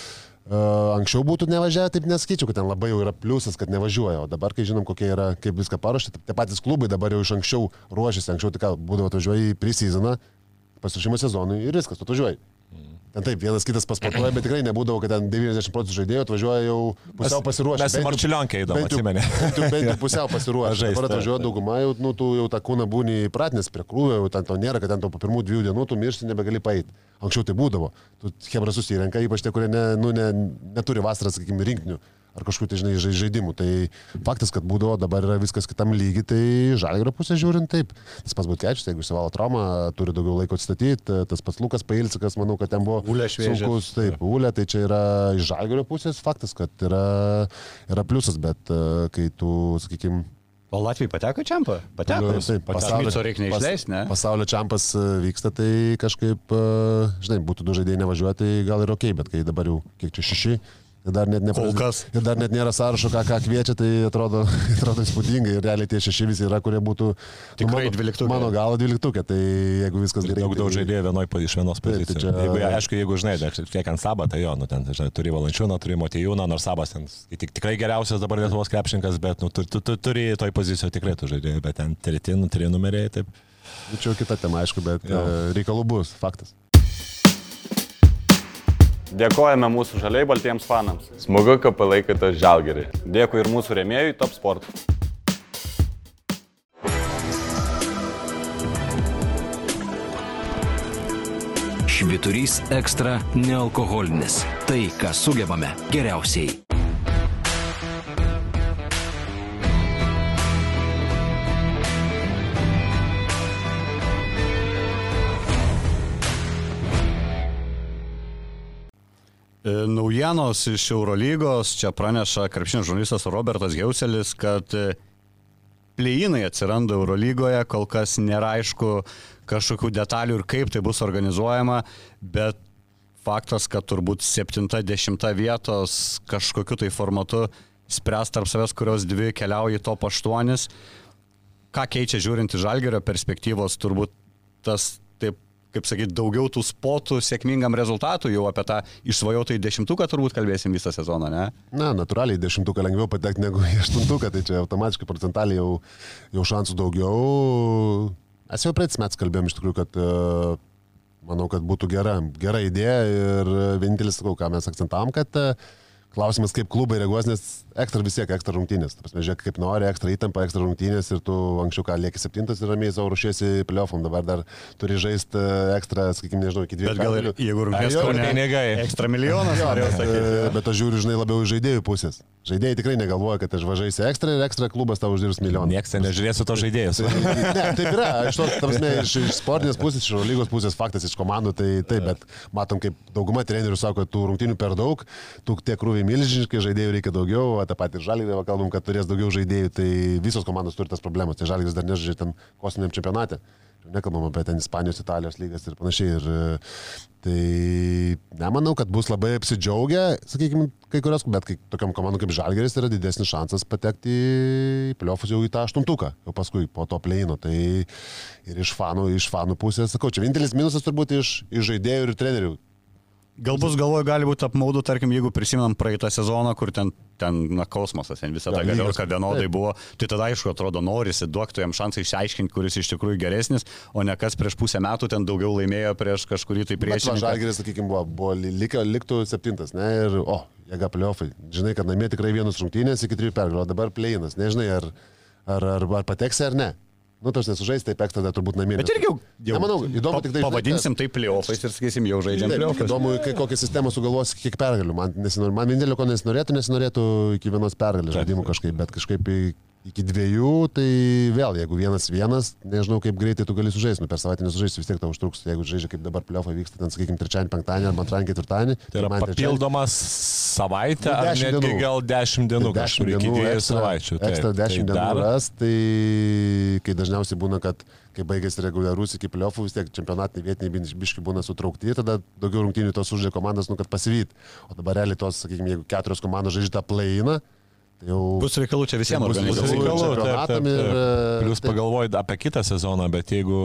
Uh, anksčiau būtų nevažiavę, taip nesakyčiau, kad ten labai jau yra pliusas, kad nevažiuoja, o dabar, kai žinom, kokie yra, kaip viską paruošti, tie patys klubai dabar jau iš anksčiau ruošiasi, anksčiau tik būdavo atvažiuoji į pre-seasoną, pasiruošimo sezonui ir viskas, tu atvažiuoji. Ten taip, vienas kitas pasportuoja, bet tikrai nebūdavo, kad ten devyniasdešimt procentų žaidėjų atvažiuoja jau pusiau pasiruošę. Mes į Marčiulionkę įdom, atsimeni. Bent jau, bent jau pusiau pasiruošę. Dabar atvažiuoja dauguma, jau, nu, tu jau tą kūną būni įpratinęs prie krūvio, jau ten to nėra, kad ten to po pirmų dviejų dienų tu miršti nebegali paeiti. Anksčiau tai būdavo. Tu hebra susirenka, ypač tie, kurie ne, nu, ne, neturi vasarą, sakykime, rinktinių ar kažkokių tai, žinai, žaidimų. Tai faktas, kad būdavo, dabar yra viskas kitam lygiai, tai Žalgirio pusė žiūrint taip. Tas pats Butkevičius, jeigu išsivalo traumą, turi daugiau laiko atstatyti, tas pats Lukas Pailsikas, manau, kad ten buvo Ulė sunkus, taip, Ulė, tai čia yra iš Žalgirio pusės faktas, kad yra, yra pliusas, bet kai tu, sakykime, O Latvijai pateko į čempą? Pateko. Taip, pasaulio, reikia neišleisti, ne? Pasaulio čempas vyksta, tai kažkaip, žinai, būtų du žaidėjai nevažiuoti, tai gal ir ok, bet kai dabar jau kiek čia šeši, ir dar net, nepras... ir dar net nėra sąrašo, ką, ką kviečia, tai atrodo, atrodo įspūdingai. Ir realiai tie šeši visi yra, kurie būtų tikrai nu, dvyliktukė. Mano galo dvyliktukė, tai jeigu viskas gerai. Daug daug tai... žaidėjų vienoj, iš vienos pozicijos. Tai čia... jeigu, aišku, jeigu žinai, tiek ant Sabą, tai jo, nu, ten, žinai, turi Valančiūną, turi Motiejūną, nors Sabas ten tik, tikrai geriausias dabar Lietuvos krepšininkas, bet nu, tu, tu, tu turi toj pozicijoje tikrai tu žaidėjai, bet ten treti, nu, treti numeriai, taip. Čia kita tema, aišku, bet jo. Reikalų bus, faktas. Dėkojame mūsų žaliai baltiems fanams. Smagu, kad palaikote Žalgirį. Dėkui ir mūsų rėmėjui Top Sport. Švyturys ekstra nealkoholinis. Tai, ką sugebame geriausiai. Naujienos iš Eurolygos, čia praneša krepšinio žurnalistas Robertas Geuselis, kad play-inai atsiranda Eurolygoje, kol kas nėra aišku kažkokių detalių ir kaip tai bus organizuojama, bet faktas, kad turbūt septinta dešimta vietos kažkokiu tai formatu spręs tarp savęs, kurios dvi keliauja į top aštuonis. Ką keičia žiūrint į Žalgirio perspektyvos, turbūt tas taip, kaip sakyti, daugiau tų spotų sėkmingam rezultatui, jau apie tą išsvajotą į dešimtuką turbūt kalbėsim visą sezoną, ne? Na, natūraliai dešimtuką lengviau patekti negu į aštuntuką, tai čia automatiškai procentaliai jau, jau šansų daugiau. Mes jau praeitis metais kalbėjom iš tikrųjų, kad uh, manau, kad būtų gera, gera idėja ir vienintelis, sakau, ką mes akcentavom, kad uh, klausimas, kaip klubai reaguos, nes ekstra vis tiek, ekstra rungtynės. Taip, žiūrėk, kaip nori, ekstra įtampa, ekstra rungtynės ir tu anksčiau ką lieki septintas ir ramiai savo ruošiesi playoffom, dabar dar turi žaisti ekstra, sakykime, nežinau, iki dviejų. Bet gal ir jeigu rungtynės kaune negai. Ekstra milijonas, norėjau sakyti. Bet aš žiūriu, žinai, labiau iš žaidėjų pusės. Žaidėjai tikrai negalvoja, kad aš važiuosi ekstra ir ekstra klubas tau uždirbs milijoną. Niekas nežiūrės su to žaidėjus. Ne, taip yra. Iš tos, tarpsme, iš, iš sportinės pusės, iš lygos pusės, faktas iš komandų, tai taip, bet matom, kaip dauguma trenerių sako, tų rungtynių per daug, tų tie krūviai milžiniškai, žaidėjų reikia daugiau, o tą patį ir Žalgirį kalbam, kad turės daugiau žaidėjų, tai visos komandos turi tas problemas. Tai Žalgiris dar nežaidžia ten kosminiam čempionate. Nekalbam apie ten Ispanijos, Italijos lygas ir panašiai. Ir, tai nemanau, kad bus labai apsidžiaugę, sakykime, kai kurios, bet kai tokiam komandom kaip Žalgiris yra didesnis šansas patekti į playoffus jau į tą aštuntuką, jau paskui po to play-ino. Tai ir iš fanų, iš fanų pusės, sakau, čia vienintelis minusas turbūt iš, iš žaidėjų ir trenerių. Galbūt galvoju, gali būti apmaudu, tarkim, jeigu prisimenam praeitą sezoną, kur ten, ten na, kosmosas, ten visą tą galiorką vienodai buvo, tai tada aišku, atrodo, norisi duokti jam šansą išsiaiškinti, kuris iš tikrųjų geresnis, o ne kas prieš pusę metų ten daugiau laimėjo prieš kažkurį tai priešininką. Žalgiris, sakykime, buvo, buvo likio, liktų septintas, ne, ir, o, jėga playoffai. Žinai, kad namie tikrai vienus rungtynės iki trijų pergalių, o dabar play-inas, nežinai, ar, ar, ar, ar pateksi ar ne. Nu, tos nesužais, taip ekstra turbūt namie. Bet irgi jau, jau nemanau, įdomu, pa, tik tai... Pavadinsim tai playoffais ir sakysim, jau žaidžiam playoffais. Įdomu, kai kokią sistemą sugalvos, kiek pergalių. Man, nesinor, man vienintelio, ko nesinorėtų, nesinorėtų iki vienos pergalės žaidimų kažkaip, bet kažkaip iki dviejų, tai vėl, jeigu vienas vienas, nežinau, kaip greitai tu gali sužaisti. Nu, per savaitę nesužaisi, vis tiek tau užtruks. Jeigu žaidžia kaip dabar playoffai vyksta, ten, sakykime, trečiąjį, penktąjį arba antrąjį, ketvirtąjį. Tai yra papildomas savaitę, nu, ar netgi dienų. Gal dešimt dienų, kažkur iki dviejų savaičių. Ekstra dešimt tai dienų ras, tai kai dažniausiai būna, kad kai baigėsi reguliarus iki playoffų, vis tiek čempionatiniai vietiniai biški būna sutraukti, tada daugiau rungtynių tos užžaidė komandas, nu, kad pasivyt. O dabar realiai tos, sakykime, jeigu keturios komandos žaidžia tą play-iną, jau... Bus reikalų čia visiems organizuoti. Plius pagalvojant apie kitą sezoną, bet jeigu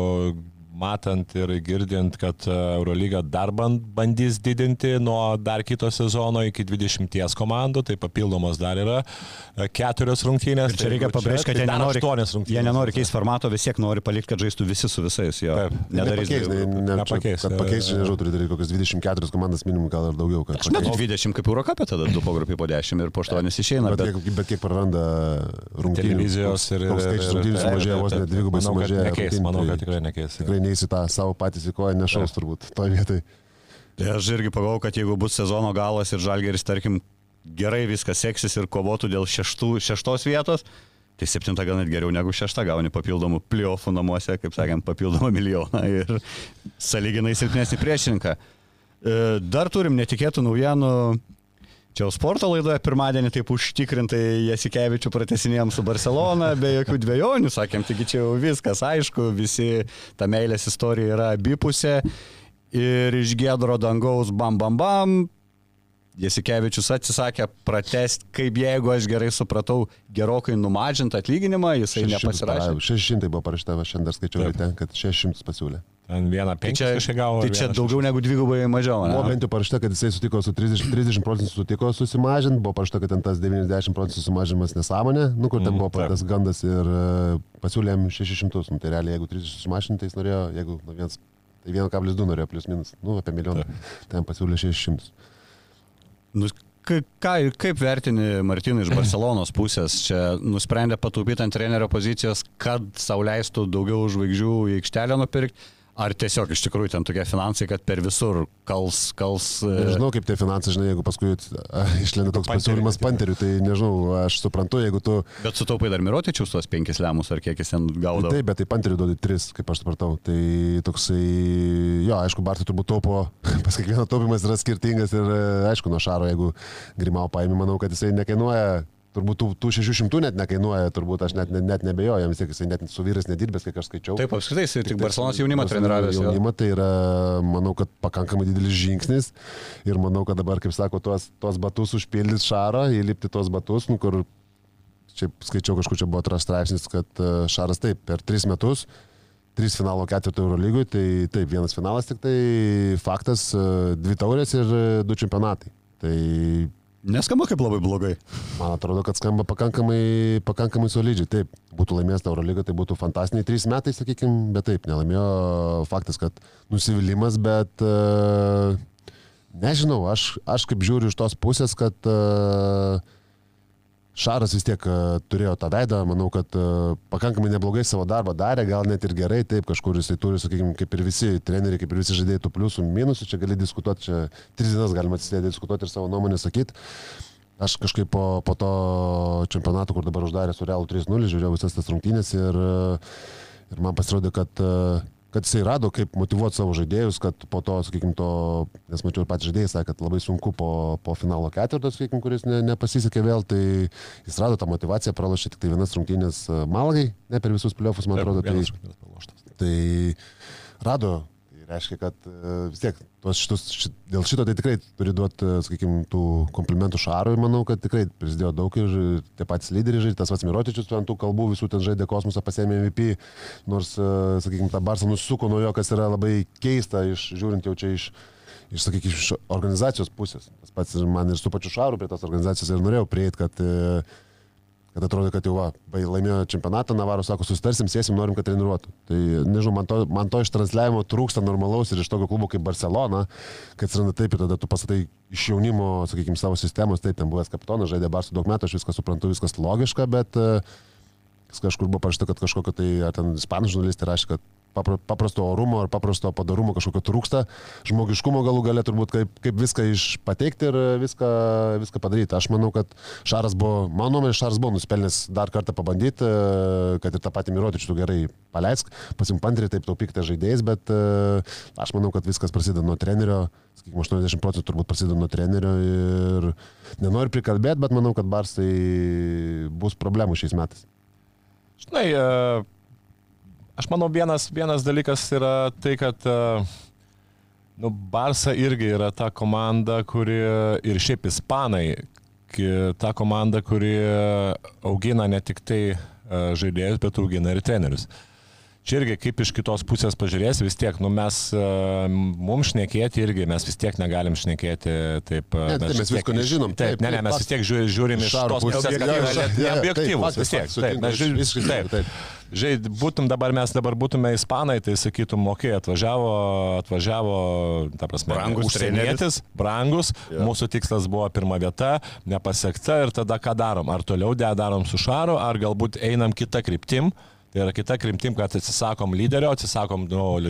matant ir girdint, kad Eurolyga dar bandys didinti nuo dar kito sezono iki dvidešimties komandų, tai papildomos dar yra keturios rungtynės. Ir čia reikia pabrėžti, kad jie nenori, jie nenori keisti formato, vis tiek nori palikti, kad žaistų visi su visais. Jo. Nedarys. Nepakeis, ne, ne, nepakeis. Kad pakeis, nežinau, turi daryti kokias dvidešimt keturias komandas minimum, gal ir daugiau. Aš metu dvidešimt kaip Eurocapė, tada du pogrupiai po dešimt ir po aštuonis išeina. Bet, bet... Kiek, bet kiek praranda rungtynių. Televizijos ir... Koks skaičius rungtynių sumažėjo, vos net dvigubai sumažėjo. Manau, kad tikrai nekeis. Tikrai neįsi tą savo patys į koją nešaus turbūt toje vietoje. Tai aš irgi pagalvoju, kad jeigu bus sezono galas ir Žalgiris, tarkim, gerai viskas seksis ir kovotų dėl šeštų, šeštos vietos, tai septinta gal net geriau negu šešta, gauni papildomų playoffų namuose, kaip sakėm, papildomą milijoną ir sąlyginai silpnesnį priešininką. Dar turim netikėtų naujienų. Čia sporto laidoje pirmadienį taip užtikrintai Jasikevičių pratesinėjom su Barcelona, be jokių dvejonių, sakėm, taigi čia jau viskas aišku, visi ta meilės istorija yra abipusė ir iš giedro dangaus bam bam bam. Jasikevičius atsisakė pratęsti, kaip jeigu aš gerai supratau, gerokai numažintą atlyginimą, jisai nepasirašė. šeši šimtai buvo parašyta, aš šiandien skaičiau ryte, kad šeši šimtai pasiūlė. Ten vieną penkią kažkiek gavo. Tai čia daugiau negu dvigubai mažiau, ne? Buvo bent jau parašyta, kad jisai sutiko su trisdešimt, trisdešimt procentų sutiko susimažinti, buvo parašyta, kad ten tas devyniasdešimt procentų susimažinimas nesąmonė, nu kur ten mm, buvo parašytas gandas ir pasiūlėm šešis šimtus, nu tai realiai jeigu trisdešimt susimažinti, tai jis norėjo, jeigu nu, vienas, tai vienas kablis du norėjo plus minus, nu apie milijoną, ten pasiūlė šešis šimtus. Nu, ką, kaip vertini Martynai iš Barcelonos pusės? Čia nusprendė pataupyti ant trenerio pozicijos, kad sau leistų daugiau žvaigždžių į aikštelę nupirkti? Ar tiesiog iš tikrųjų ten tokie finansai, kad per visur kals... kals nežinau, kaip tie finansai, žinai, jeigu paskui išlenda toks pasiūlymas panterių, tai nežinau, aš suprantu, jeigu tu... Bet sutaupai dar Mirotičius tuos penkis lemus, ar kiek jis ten gaudavo? Taip, bet tai panterių duodi tris, kaip aš supratau. Tai toksai, jo, aišku, Bartai turbūt taupo, pas kiekvieną taupimas yra skirtingas ir aišku, nuo Šaro, jeigu Grimau paimi, manau, kad jisai nekainuoja. Turbūt tų, tų šešių šimtų net nekainuoja, turbūt aš net, net, net nebejoju, vis tiek jisai net su vyrais nedirbęs, kiek aš skaičiau. Taip, apskritai, jisai tik Barcelonos jaunimą treniravęs. Jaunimą tai yra, manau, kad pakankamai didelis žingsnis ir manau, kad dabar, kaip sako, tuos, tuos batus užpildys Šarą, įlipti tuos batus, nu, kur čia skaičiau kažkur čia buvo atras straipsnis, kad Šaras taip, per tris metus, trys finalo ketvirto Euro lygui, tai taip, vienas finalas tik tai faktas, dvi taurės ir du čempionatai. Tai neskamba kaip labai blogai. Man atrodo, kad skamba pakankamai, pakankamai solidžiai. Taip, būtų laimėjęs tą Eurolygą, tai būtų fantastiniai trys metai, sakykime, bet taip, nelaimėjo. Faktas, kad nusivylimas, bet uh, nežinau, aš, aš kaip žiūriu iš tos pusės, kad uh, Šaras vis tiek uh, turėjo tą veidą, manau, kad uh, pakankamai neblogai savo darbą darė, gal net ir gerai, taip, kažkur jisai turi, sakykime, kaip ir visi treneriai, kaip ir visi žaidėjai tų pliusų, minusų, čia gali diskutuoti, čia tris dienas galima atsisėdėti, diskutuoti ir savo nuomonę sakyti. Aš kažkaip po, po to čempionato, kur dabar uždarė su Realu trys nulis, žiūrėjau visas tas rungtynės ir, ir man pasirodė, kad uh, kad jisai rado, kaip motyvuoti savo žaidėjus, kad po to, sakykime, to, nes mačiau ir patys žaidėjai, sakė, kad labai sunku po, po finalo ketvirto, sakykime, kuris ne, nepasisekė vėl, tai jis rado tą motivaciją, pralošė tik tai vienas rungtynės Malagai, ne per visus pliofus, man atrodo, tai, tai rado. Reiškia, kad vis tiek tos šitus, šit, dėl šito tai tikrai turi duoti, sakykime, tų komplimentų Šarui, manau, kad tikrai prisidėjo daug ir tie patys lyderiai žaidė, tas pats Mirotičius ant tų kalbų visų ten žaidė kosmosą, pasėmė M V P, nors, sakykime, tą Barsą nusisuko nuo jo, kas yra labai keista, iš, žiūrint jau čia iš, iš, sakykime, iš organizacijos pusės. Tas pats man ir su pačiu Šaru prie tos organizacijos ir norėjau prieiti, kad kad atrodo, kad jau va, laimėjo čempionatą, Navaro sako, susitarsim, sėsim, norim, kad treniruotų. Tai, nežinau, man to, man to iš transliavimo trūksta normalaus ir iš tokio klubo kaip Barcelona, kad atsiranda taip ir tada tu pasatai iš jaunimo, sakykime, savo sistemos, taip, ten buvęs kapitonas, žaidė Barsų daug metų, aš viską suprantu, viskas logiška, bet kažkur buvo parašyta, kad kažkokio tai, ar ten ispanų žurnalistai rašė, kad paprasto orumo ar paprasto padarumo kažkokio trūksta, žmogiškumo galų gale turbūt kaip, kaip viską išpateikti ir viską, viską padaryti. Aš manau, kad Šaras buvo, mano nuomonė, Šaras buvo nusipelnęs dar kartą pabandyti, kad ir tą patį Mirotičių gerai paleisk, pasimpantrį, taip taupykite žaidėjais, bet aš manau, kad viskas prasideda nuo trenerio, sakykime, aštuoniasdešimt procentų turbūt prasideda nuo trenerio ir nenoriu prikalbėti, bet manau, kad Barsai bus problemų šiais metais. Žinai, aš manau, vienas, vienas dalykas yra tai, kad nu, Barsa irgi yra ta komanda, kuri ir šiaip ispanai, ta komanda, kuri augina ne tik tai žaidėjus, bet augina ir trenerius. Čia irgi kaip iš kitos pusės pažiūrės, vis tiek, nu mes, mums šnekėti irgi, mes vis tiek negalim šnekėti taip. Ne, mes, mes visko nežinom. Taip, taip, ne, ne, mes vis tiek žiūrim iš tos pusės, kad yra neobjektyvus, vis tiek. Taip, mes žiūrim, taip, taip. Žaid, būtum dabar, mes dabar būtume ispanai, tai sakytum, okei, okay, atvažiavo, atvažiavo, ta prasme, brangus užsienietis, brangus, yeah. Mūsų tikslas buvo pirma vieta, nepasiekta ir tada ką darom? Ar toliau darom su Šaru, ar galbūt einam kitą kryptim? Tai yra kita kryptim, kad atsisakom lyderio, atsisakom nu,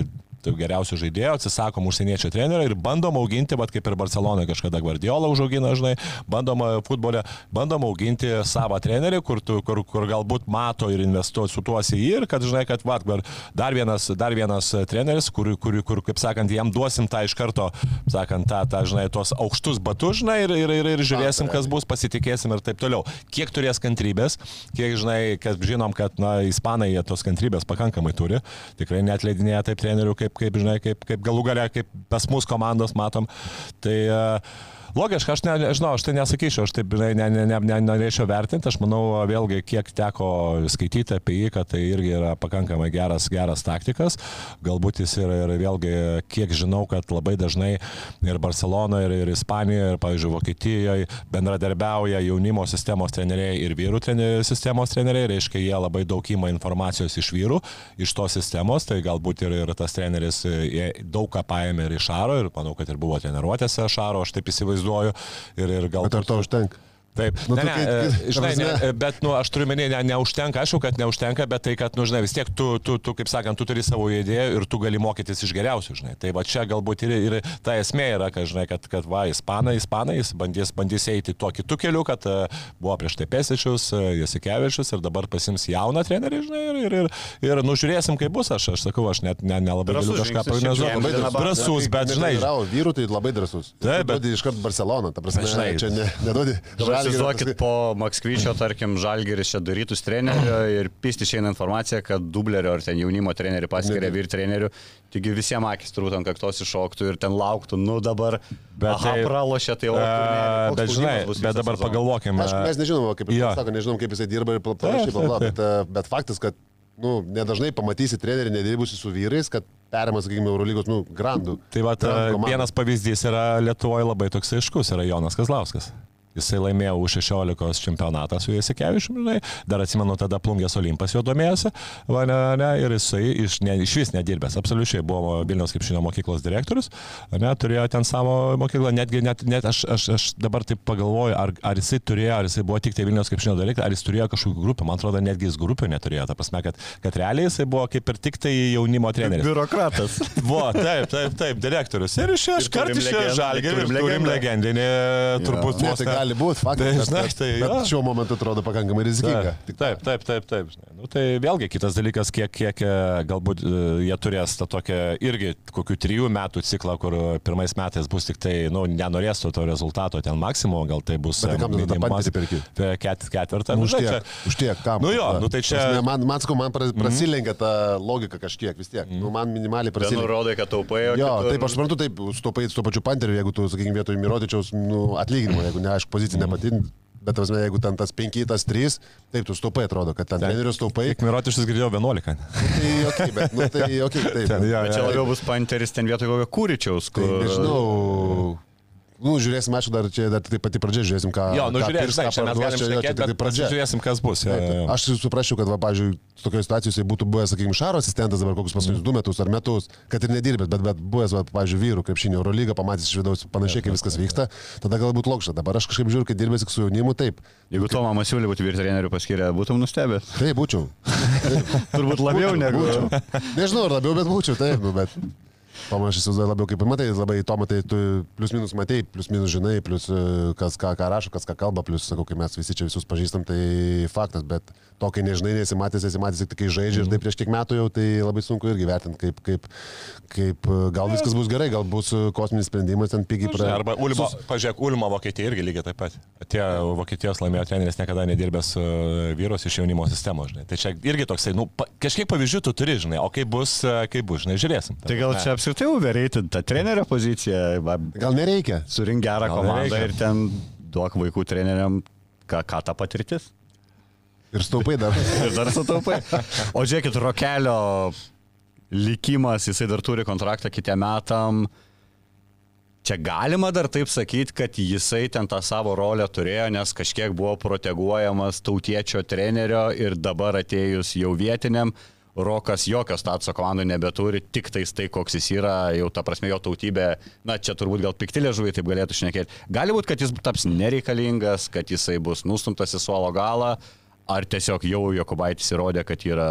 geriausių žaidėjų, atsisakom užsieniečio trenerio ir bandom auginti, bet kaip ir Barcelona kažkada Guardiola užaugino, žinai, bandom futbole, bandom auginti savo trenerį, kur, tu, kur, kur galbūt mato ir investuoja su tuosi ir, kad, žinai, kad va, dar vienas, dar vienas treneris, kur, kur, kur, kaip sakant, jam duosim tą iš karto, sakant, tą, tą žinai, tuos aukštus batus, žinai, ir, ir, ir, ir žiūrėsim, kas bus, pasitikėsim ir taip toliau. Kiek turės kantrybės, kiek, žinai, kad žinom, kad, na, ispanai jie tos kantrybės pakankamai turi, tikrai neatleidinėja taip trenerių, kaip, kaip, žinai, kaip, kaip galų galia, kaip pas mus komandos matom. Tai uh, logiška, aš nežinau, aš tai nesakyčiau, aš taip ne, ne, ne, ne, norėčiau vertinti, aš manau, vėlgi, kiek teko skaityti apie jį, kad tai irgi yra pakankamai geras, geras taktikas, galbūt jis yra ir vėlgi, kiek žinau, kad labai dažnai ir Barcelonoje, ir, ir Ispanijoje, ir, pavyzdžiui, Vokietijoje bendradarbiauja jaunimo sistemos treneriai ir vyrų treneriai, sistemos treneriai, reiškia, jie labai daug ima informacijos iš vyrų, iš tos sistemos, tai galbūt ir, ir tas treneris daug ką paėmė ir iš Šaro, ir manau, kad ir buvo treniruotėse Šaro, aš taip įsivaizduoju. Ir, ir gal bet ar to užtenka? Taip, nu, ne, ne, kai, žinai, ne, bet, nu, aš turiu menį, ne, neužtenka, aišku, kad neužtenka, bet tai, kad, nu, žinai, vis tiek tu, tu, tu, kaip sakant, tu turi savo idėją ir tu gali mokytis iš geriausių, žinai. Tai va čia galbūt ir, ir ta esmė yra, kad, žinai, kad, kad va, ispanai, ispanai, bandys, bandys eiti tuo kitu keliu, kad uh, buvo prieš tai Pesičius, uh, Jasikevičius ir dabar pasims jauną trenerį, žinai, ir, ir, ir, ir nu, žiūrėsim, kaip bus, aš, aš sakau, aš net ne, nelabai galiu kažką prognozuoti. Drąsus, bet, žinai. Vyrų tai labai drąsus. Taip, bet. Duodi iškart Barceloną, ta prasme, žinai, čia ne, neduodi. Įsivaizduokit, po Makskvyčio, tarkim, Žalgiris čia darytus trenerio ir pisti išeina informacija, kad dublerio ar ten jaunimo trenerių paskiria vyr trenerių, taigi visiems akis turbūt ant kaktos iššoktų ir ten lauktų, nu dabar, bet aha, tai pralošė, tai o turnėrį. Bet žinai, bet dabar pagalvokime. Aišku, mes nežinom, kaip jis sako, nežinom, kaip jisai dirba ir panašiai, bet, bet faktas, kad nu, nedažnai pamatysi trenerį nedirbusi su vyrais, kad perima, sakykime, Eurolygos, nu, grandų. Tai va, vienas pavyzdys yra Lietuvoje labai toks aiškus, yra Jonas Kazlauskas. Jisai laimėjo U šešiolikos čempionatą su Jasikevičiumi, dar atsimenu, tada Plungės Olimpas jo domėjosi, va, ne, ne, ir jisai iš, ne, iš vis nedirbęs, absoliučiai buvo Vilniaus krepšinio mokyklos direktorius, ne, turėjo ten savo mokyklą, netgi, net, net aš, aš, aš dabar taip pagalvoju, ar, ar jisai turėjo, ar jisai buvo tik tai Vilniaus krepšinio direktorius, ar jis turėjo kažkokių grupę, man atrodo, netgi jis grupių neturėjo, ta prasme, kad, kad realiai jisai buvo kaip ir tik tai jaunimo treneris. Biurokratas. Buvo, taip, taip, taip, direktorius. Ir iš iš karto iš Žalgirio ir turim legendinį, turbūt vos ne. Gali būti, faktas, tai, bet, tai, bet šiuo momentu atrodo pakankamai rizikinga. Taip, taip, taip, taip, taip. Nu, tai vėlgi kitas dalykas, kiek, kiek galbūt jie turės tą tokią irgi kokių trijų metų ciklą, kur pirmais metais bus tik tai, nu, nenorės to, to rezultato ten maksimum, gal tai bus minimas ket, ketvirtą. Nu, už tiek, už tiek, kam? Nu jo, nu tai čia... Man, man sakau, man prasilengia ta logika kažkiek vis tiek. Nu, man minimaliai prasilengia. Vienu rodai, kad taupai, o jo, kitur... taip, aš suprantu, taip, staupai su to pačiu Panteriu, jeigu tu, sakykime, vietoj Mirotičiaus, nu, atlyginimo, jeigu neaišku, pozicija nepatinti, bet tasme, jeigu ten tas penki, tas trys, taip, tu staupai atrodo, kad ten trenerius staupai. Tik Mirotičius girdėjau vienuolika. Tai okei, bet, nu, tai okei, taip. Ten, ja, bet čia labiau bus Panteris ten vietoj kokio Kūričiaus, kur... Tai, nežinau... Nu, žiūrėsim, ačiū, dar čia dar tai pati pradžia, žiūrėsim, ką... Jo, nu žiūrėsim, žinai, čia mes galim šnekėti, bet pradžia. Žiūrėsim, kas bus. Ja, ja, ja. Aš suprasčiau, kad, va, pavyzdžiui, tokioje situacijoje jisai būtų buvęs, sakykime, Šaro asistentas dabar kokius paskutinius mm. du metus ar metus, kad ir nedirbęs, bet, bet buvęs, va, pavyzdžiui, vyrų krepšinio Eurolygą, pamatys iš vidaus panašiai, kaip viskas vyksta, tada galbūt lokšta. Dabar aš kažkaip žiūriu, kad dirbęs su jaunimu, taip. Jeigu Tomą Masiulį būtų vyr trenerių paskyrę, būtum nustebęs. Taip, būčiau. Turbūt labiau negu... Nežinau, ar labiau, bet būčiau, taip, nu, bet... Tomą aš įsivaizduoju labiau kaip matai, labai Tomą tai tu plius minus matei, plius minus žinai, plius kas ką, ką rašo, kas ką kalba, plius sakau, kai mes visi čia visus pažįstam, tai faktas, bet to, kai nežinai, nesimatęs, nesimatęs tik kai žaidžia ir tai prieš tiek metų jau, tai labai sunku irgi vertinti, kaip, kaip, kaip gal viskas bus gerai, gal bus kosminis sprendimas, ten pigiai praėjo. Arba Ulmo, pažiūrėk, Ulmo Vokietija irgi lygiai taip pat. Atėjo Vokietijos laimėjo treneris niekada nedirbęs vyrus iš jaunimo sistemos, žinai. Tai čia irgi toksai, nu, pa, kažkiek pavyzdžių tu turi, žinai, o kaip bus, kaip bus, žinai, žiūrėsim. Tai gal čia apskritai overrated ta trenerio pozicija? Gal nereikia? Surink gerą gal komandą nereikia. Ir ten duok vaikų treneriam, ką, ką ta patirtis. Ir staupai dar. Ir dar sutaupai. O žiūrėkit, Rokelio likimas, jisai dar turi kontraktą kitiem metam. Čia galima dar taip sakyti, kad jisai ten tą savo rolę turėjo, nes kažkiek buvo proteguojamas tautiečio trenerio ir dabar atėjus jau vietiniam, Rokas jokio statuso komandų nebeturi, tik tais tai, koks jis yra, jau ta prasme jo tautybė, na čia turbūt gal piktilė žuvai taip galėtų šnekėti. Gali būti, kad jis taps nereikalingas, kad jisai bus nustumtas į suolo galą, ar tiesiog jau Jokubaitis įrodė, kad yra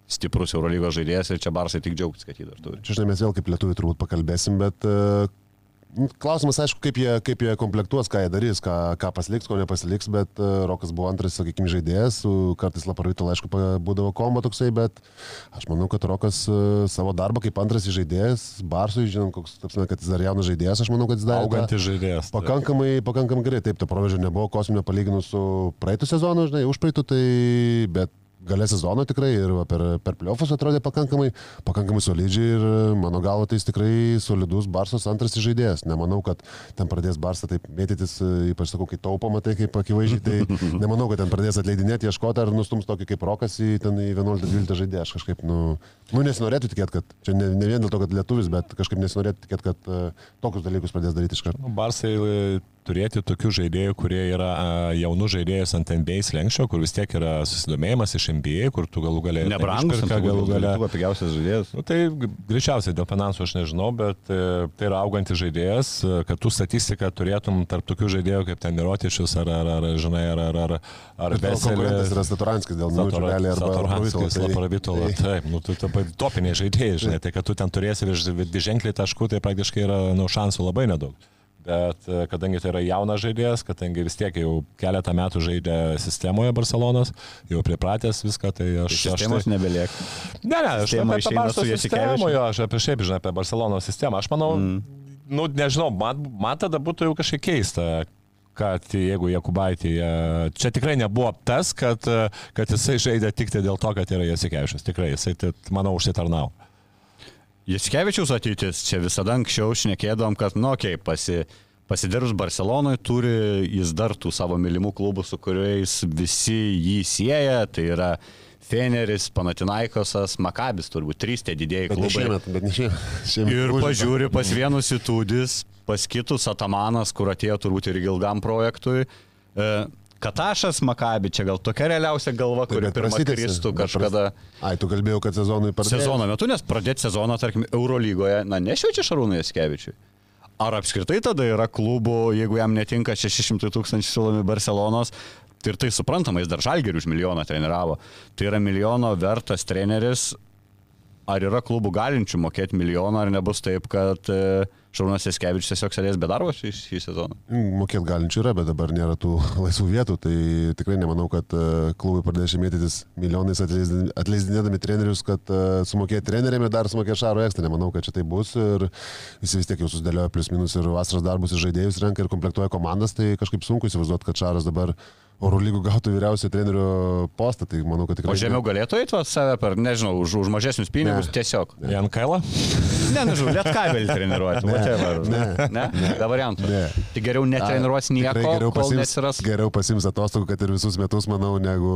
stiprus Eurolygos žaidėjas ir čia Barsai tik džiaugtis, kad jį dar turi. Čia žinai, mes vėl kaip lietuviai turbūt pakalbėsim, bet uh, klausimas, aišku, kaip jie, kaip jie komplektuos, ką jie darys, ką, ką pasiliks, ko nepasiliks, bet uh, Rokas buvo antras, sakykime, žaidėjas, kartais Laparavito, aišku, būdavo kombo toksai, bet aš manau, kad Rokas uh, savo darbą kaip antras žaidėjas, Barsui, žinom, koks, tapsime, kad jis dar jaunas žaidėjas, aš manau, kad jis dar augantis žaidėjas. Pakankamai, pakankamai gerai, taip, to proveržio nebuvo kosminio palyginus su praeitų sezonu, žinai, už praeitų, tai bet galė sezono tikrai ir per, per pliofus atrodė pakankamai, pakankamai solidžiai ir mano galva tai jis tikrai solidus Barsos antras žaidėjas. Nemanau, kad ten pradės Barsą taip mėtytis, ypač sakau, kai taupama, tai kaip akivaizdžiai, tai nemanau, kad ten pradės atleidinėti, ieškoti ar nustums tokį kaip Rokas į ten į vienuoliktą dvyliktą žaidėją. Aš kažkaip, nu, nu nesinorėtų tikėti, kad čia ne, ne vien dėl to, kad lietuvis, bet kažkaip nesinorėtų tikėti, kad uh, tokius dalykus pradės daryti iš karto. Barsai turėti tokių žaidėjų, kurie yra uh, jaunų žaidėjus ant N B A slengščio, kur vis tiek yra susidomėjimas iš N B A, kur tu galų galę... Nebrangus, galų galę... Tu pigiausias žaidėjas. Nu, tai greičiausiai dėl finansų aš nežinau, bet uh, tai yra augantis žaidėjas, uh, kad tu statistiką turėtum tarp tokių žaidėjų kaip ten Mirotičius ar, ar, ar, žinai, ar, ar, ar, ar Veselis. Konkurentas yra Satoranskis dėl minučių gali arba Satoranskis, Laparavitola, tai, taip, nu, tu topiniai žaidėjai, žinai, tai kad tu ten turėsi virš dviženkliai taškų, tai praktiškai yra, nu, šansų labai nedaug. Bet kadangi tai yra jaunas žaidėjas, kadangi vis tiek jau keletą metų žaidė sistemoje Barcelonas, jau pripratęs viską, tai aš... Tai sistemos tai... nebelieka. Ne, ne, aš apie, apie Barso sistemoje, aš apie šiaip žinai, apie Barcelonos sistemą. Aš manau, mm. nu, nežinau, man, man tada būtų jau kažkiek keista, kad jeigu Jakubaitį, čia tikrai nebuvo tas, kad, kad jisai žaidė tik tai dėl to, kad yra Jasikevičius. Tikrai, jisai, tai, manau, užsitarnavo. Jasikevičiaus ateitis, čia visada anksčiau šnekėdom, kad, nu, okei, okay, pasi, pasidirbs Barcelonoje, turi jis dar tų savo mylimų klubų, su kuriais visi jį sieja, tai yra Feneris, Panathinaikosas, Makabis, turbūt trys tie didėjai klubai. Bet ne šiemet, bet ne šiemet. Ir pažiūri pas vienus įtūdis, pas kitus Atamanas, kur atėjo turbūt ir ilgam projektui. E, Katašas, Makabi, čia gal tokia realiausia galva, kuri pirmą kristų kažkada. Ai, tu kalbėjau, kad sezonui pradėti. Sezono metu, nes pradėti sezoną, tarkim, Eurolygoje, na, nešviečia Šarūnui Jasikevičiui. Ar apskritai tada yra klubų, jeigu jam netinka šeši šimtai tūkstančių siūlomi Barcelonos, ir tai suprantama, jis dar Žalgirį už milijoną treniravo. Tai yra milijono vertas treneris. Ar yra klubų galinčių mokėti milijoną, ar nebus taip, kad Šarūnas Jasikevičius tiesiog sėdės be darbo šį, šį sezoną? Mokėti galinčių yra, bet dabar nėra tų laisvų vietų, tai tikrai nemanau, kad klubai pradės mėtytis milijonais atleisdinėdami trenerius, kad sumokėti treneriam ir dar sumokėti Šaro ekstra. Nemanau, kad čia tai bus ir visi vis tiek jau susidėlioja plius minus ir vasaros darbus ir žaidėjus renka ir komplektuoja komandas, tai kažkaip sunku įsivaizduoti, kad Šaras dabar Eurolygų gautų vyriausio trenerio postą, tai manau, kad tikrai... O žemiau galėtų eiti save per, nežinau, už, už mažesnius pinigus, ne. Tiesiog. Jan Kailą? Ne, nežinau, Lietkabelį treniruoti. Ne, ne, ne, ne, be variantų. Ne. Tai geriau netreniruoti nieko, geriau kol pasims, nesiras. Geriau pasims atostogų, kad ir visus metus, manau, negu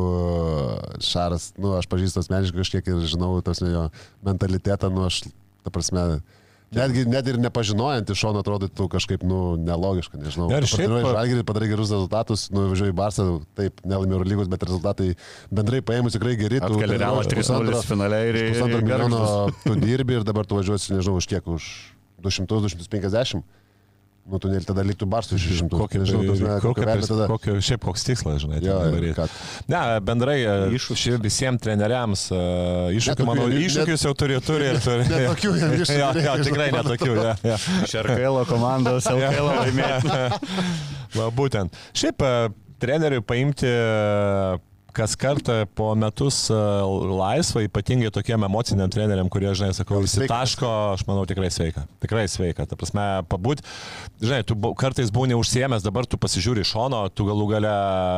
Šaras, nu, aš pažįstu asmeniškai kažkiek ir žinau, tas jo mentalitetą, nu, aš, ta prasme... Netgi net ir nepažinojant iš šono atrodytų kažkaip, nu, nelogiška, nežinau. Ir šiaip... Žalgirį padarai gerus rezultatus, nu, važiuoji į Barsą, taip, nelaimė Eurolygos, bet rezultatai bendrai paėmus tikrai geri. Atkeliavo trys nulis finale ir... Pusantro milijono tu dirbi ir dabar tu važiuosi, nežinau, už kiek, už du šimtus, du šimtus penkiasdešimt. Nu, tu tada liktų Barsų iš šimtų. Kokio, kokio, šiaip koks tikslas, žinai, jo, ne, bendrai iššūkių visiems treneriams, iššūkių, manau, iššūkius jau turi, turi ir turi. Netokių, ja, ja, tikrai netokių, ja, ja. Šarkailo komandos, Elkailo laimėti. Va, būtent. Šiaip treneriui paimti kas kartą po metus laisvą, ypatingai tokiem emociniam treneriam, kurie, žinai, sakau, įsitaško, aš manau, tikrai sveika. Tikrai sveika. Ta prasme, pabūt, žinai, tu kartais būni užsiėmęs, dabar tu pasižiūri iš šono, tu galų gale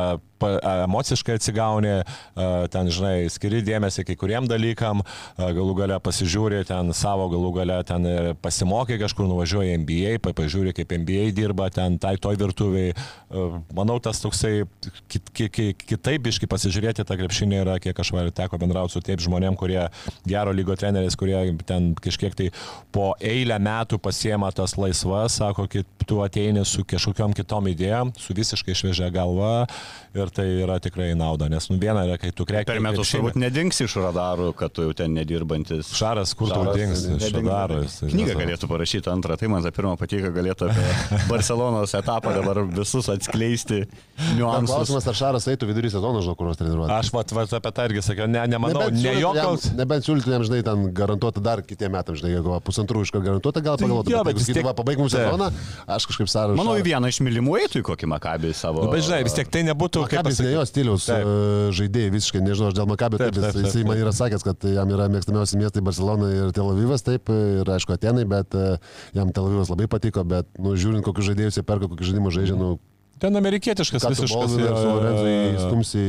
emociškai atsigauni, ten, žinai, skiri dėmesį kai kuriem dalykam, galų gale pasižiūri ten savo, galų gale ten pasimokai kažkur, nuvažiuoji N B A, pažiūri, kaip N B A dirba, ten tai toj virtuviai. Manau, tas toksai kit, kit, kitaip biškai pasižiūrėti tą krepšinį yra, kiek aš teko bendrauti su taip žmonėm, kurie gero lygo treneriais, kurie ten kažkiek tai po eilę metų pasiema tas laisvas, sako, tu ateini su kažkokiam kitom idėjom, su visiškai šviežia galva ir tai yra tikrai nauda, nes nu viena yra, kai tu kreki. Per metus turbūt nedingsi iš radarų, kad tu jau ten nedirbantis. Šaras, kur tu dingsi iš radarų. Knygą galėtų parašyti antrą, tai man ta pirma patiko, galėtų apie Barcelonos etapą dabar visus atskleisti niuansus. Klausimas, ar Šaras eitų vidury sezono, žinau, kur nors treniruoti. Aš vat, vat apie tą irgi sakiau, ne, nemanau, ne jokios. Nebent siūlytumėm, žinai, ten garantuota dar kitiem metam, žinai, jeigu pusantrų iš karto garantuota, gal pagalvotų, jo, bet jeigu vis tiek- sakyti, va, pabaigim sezoną, aš kažkaip Šarą. Manau, į vieną iš mylimų eitų į kokį Makabį savo. Nu, bet žinai, vis tiek tai nebūtų kaip Makabis ne jo stiliaus Taip. uh, žaidėjai, visiškai nežinau, aš dėl Makabio, Taip, taip, taip, jis- taip, jisai taip. man yra sakęs, kad jam yra mėgstamiausi miestai Barcelona ir Tel Avivas, taip, ir aišku, Atenai, bet uh, jam Tel Avivas labai patiko, bet, nu, žiūrint, kokius žaidėjus jie perka, kokius žaidimus žaidžia, nu, ten amerikietiškas ką tu visiškas. Bolviną ir su Lorenzo įstumsi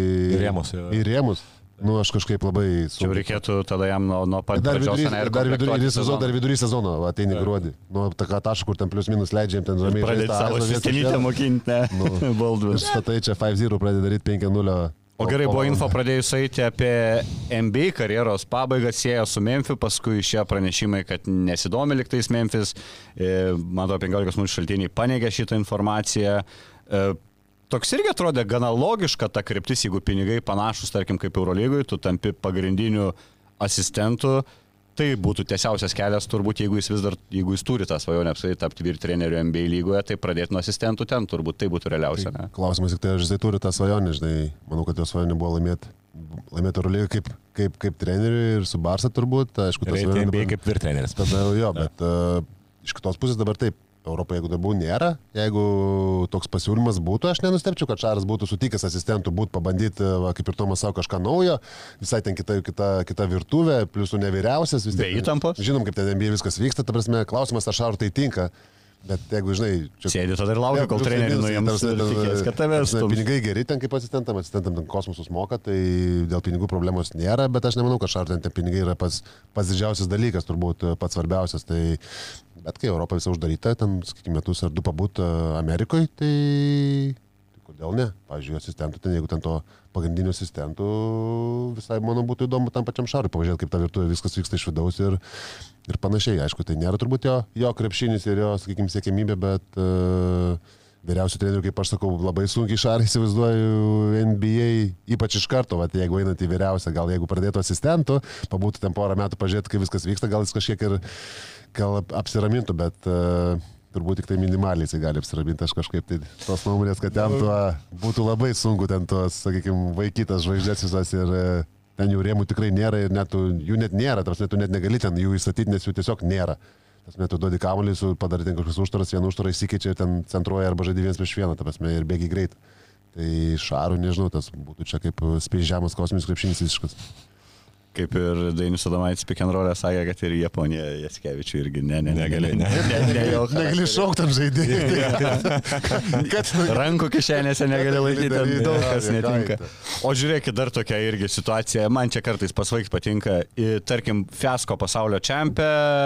Į rėmus, jo. Į rėmus. Nu, aš kažkaip labai... Čia jau reikėtų tada jam nuo, nuo pat Dar pradžios, vidury, ane, ir dar vidury, komplektuoti ir sezono, dar vidury sezono va, ateini gruodį. Nu, tą tašką, kur ten plius minus leidžiam, ten ramiai pradėti savo sistenytę mokinti, ne? Nu. Baldvin. Štai čia penki nulis pradeda daryti penki nulis. O gerai, buvo info pradėjus eiti apie N B A karjeros pabaigą, sieja su Memphis, paskui išėjo pranešimai, kad nesidomi liktais Memphis. E, Man atrodo, penkiolikos minučių šaltiniai paneigė šitą informaciją. E, Toks irgi atrodė gana logiška ta kryptis, jeigu pinigai panašus, tarkim, kaip Eurolygui, tu tampi pagrindiniu asistentu, tai būtų tiesiausias kelias turbūt, jeigu jis vis dar, jeigu jis turi tą svajonę apskritai tapti vyr treneriu N B A lygoje, tai pradėti nuo asistentų ten, turbūt tai būtų realiausia. Ne? Klausimas tik tai, ar jisai turi tą svajonę, žinai, manau, kad jo svajonė buvo laimėti. Laimėti Eurolygą kaip, kaip, kaip treneriui ir su Barsa turbūt, aišku, tas N B A kaip virtreneris. Tada jo, bet uh, iš kitos pusės dabar taip. Europoje, jeigu darbų nėra, jeigu toks pasiūlymas būtų, aš nenustepčiau, kad Šaras būtų sutikęs asistentų būti, pabandyti, va, kaip ir Tomas savo, kažką naujo, visai ten kita, kita, kita virtuvė, plius tu nevyriausias. Be įtampos. Žinom, kaip ten N B A viskas vyksta, ta prasme, klausimas, ar Šarui tai tinka. Bet jeigu, žinai, čia... Sėdi tada ir laukia, kol treneriai nuims ir tikės, kad tavęs stums. Pinigai geri ten kaip asistentam, asistentam ten kosmosus moka, tai dėl pinigų problemos nėra, bet aš nemanau, kad Šarui ten tie pinigai yra pats, pats didžiausias dalykas, turbūt pats svarbiausias. Tai... Bet kai Europa visą uždaryta, ten, sakykime, metus ar du pabūt Amerikoje, tai... tai kodėl ne? Pavyzdžiui, asistentų, ten, jeigu ten to pagrindinių asistentų, visai, manau, būtų įdomu tam pačiam Šarui pažiūrėti, kaip ta virtuvė viskas vyksta iš vidaus ir, ir panašiai. Aišku, tai nėra turbūt jo, jo krepšinis ir jo, sakykime, siekimybė, bet uh, vyriausių trenerių, kaip aš sakau, labai sunkiai Šarą įsivaizduoju N B A, ypač iš karto, vat, jeigu einant į vyriausią, gal jeigu pradėtų asistentų, pabūtų ten porą metų pažiūrėti, kaip viskas vyksta, gal jis kažkiek ir gal apsiramintų, bet uh, turbūt tik tai minimaliai jisai gali apsiraminti, aš kažkaip tai tos nuomonės, kad jam tuo būtų labai sunku ten tos, sakykime, vaikytas žvaigždės visas ir uh, ten jų rėmų tikrai nėra ir net, jų net nėra, tarsi tu net negali ten jų įstatyti, nes jų tiesiog nėra. Tas metu duodi kamuolį, padaryti ten kažkokius užtaras, vieną užtarą įsikeičia ir ten centruoja arba žaidži vienas prieš vieną, ta prasme, ir bėgi greit. Tai Šarų, nežinau, tas būtų čia kaip spėžiamas kosminis krepšinis visiškas. Kaip ir Dainius Adomaitis pick and roll'e sakė, kad ir Japonija Jaskevičių irgi ne, ne, negali. Ne, ne, ne, jo, negali šaukti ant žaidėjų. Kad rankų kišenėse negali laikyti, daug kas netinka. O žiūrėkit, dar tokia irgi situacija, man čia kartais pasvaiks patinka, I, tarkim, fiasko pasaulio čempė.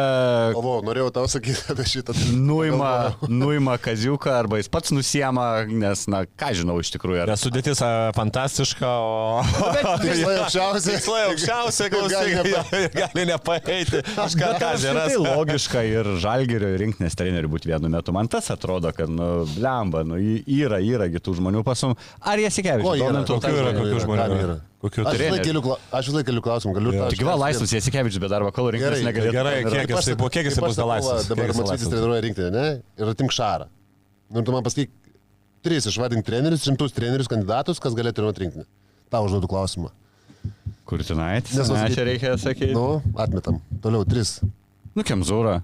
O, norėjau tau sakyti apie šitą. Nuima, nuima kaziuką, arba jis pats nusiema, nes, na, ką žinau iš tikrųjų. Ar... Sudėtis fantastiška, o... Tikslai aukščiausiai. Tikslai aukščiausiai. Gali, gali nepaeiti. Aš ką ką žiūrės. Tai logiška ir Žalgirio rinktinės trenerių būti vienu metu. Man tas atrodo, kad, nu, blemba, nu, yra, yra kitų žmonių pasum. Ar Jasikevičius? Kokių yra, kokių žmonių yra? Kokių trenerių? Aš vis laik keliu klausimą, galiu... Tik va, laisvas Jasikevičius, bet darbo kalų rinktinės negalėtų. Gerai, kiek jis buvo, kiek jis bus laisvas? Dabar Matsvytis treniruoja rinktinę, ne? Ir atimk Šarą. Nu, tu man pasakyk, tris išvadink trenerius, rimtus trenerius, kandidatus, kas galėtų treniruoti rinktinę. Tau užduodu klausimą. Kurtinaitis? Ne, čia reikia sakyti. Nu, atmetam. Toliau, tris. Nu, Kemzūra.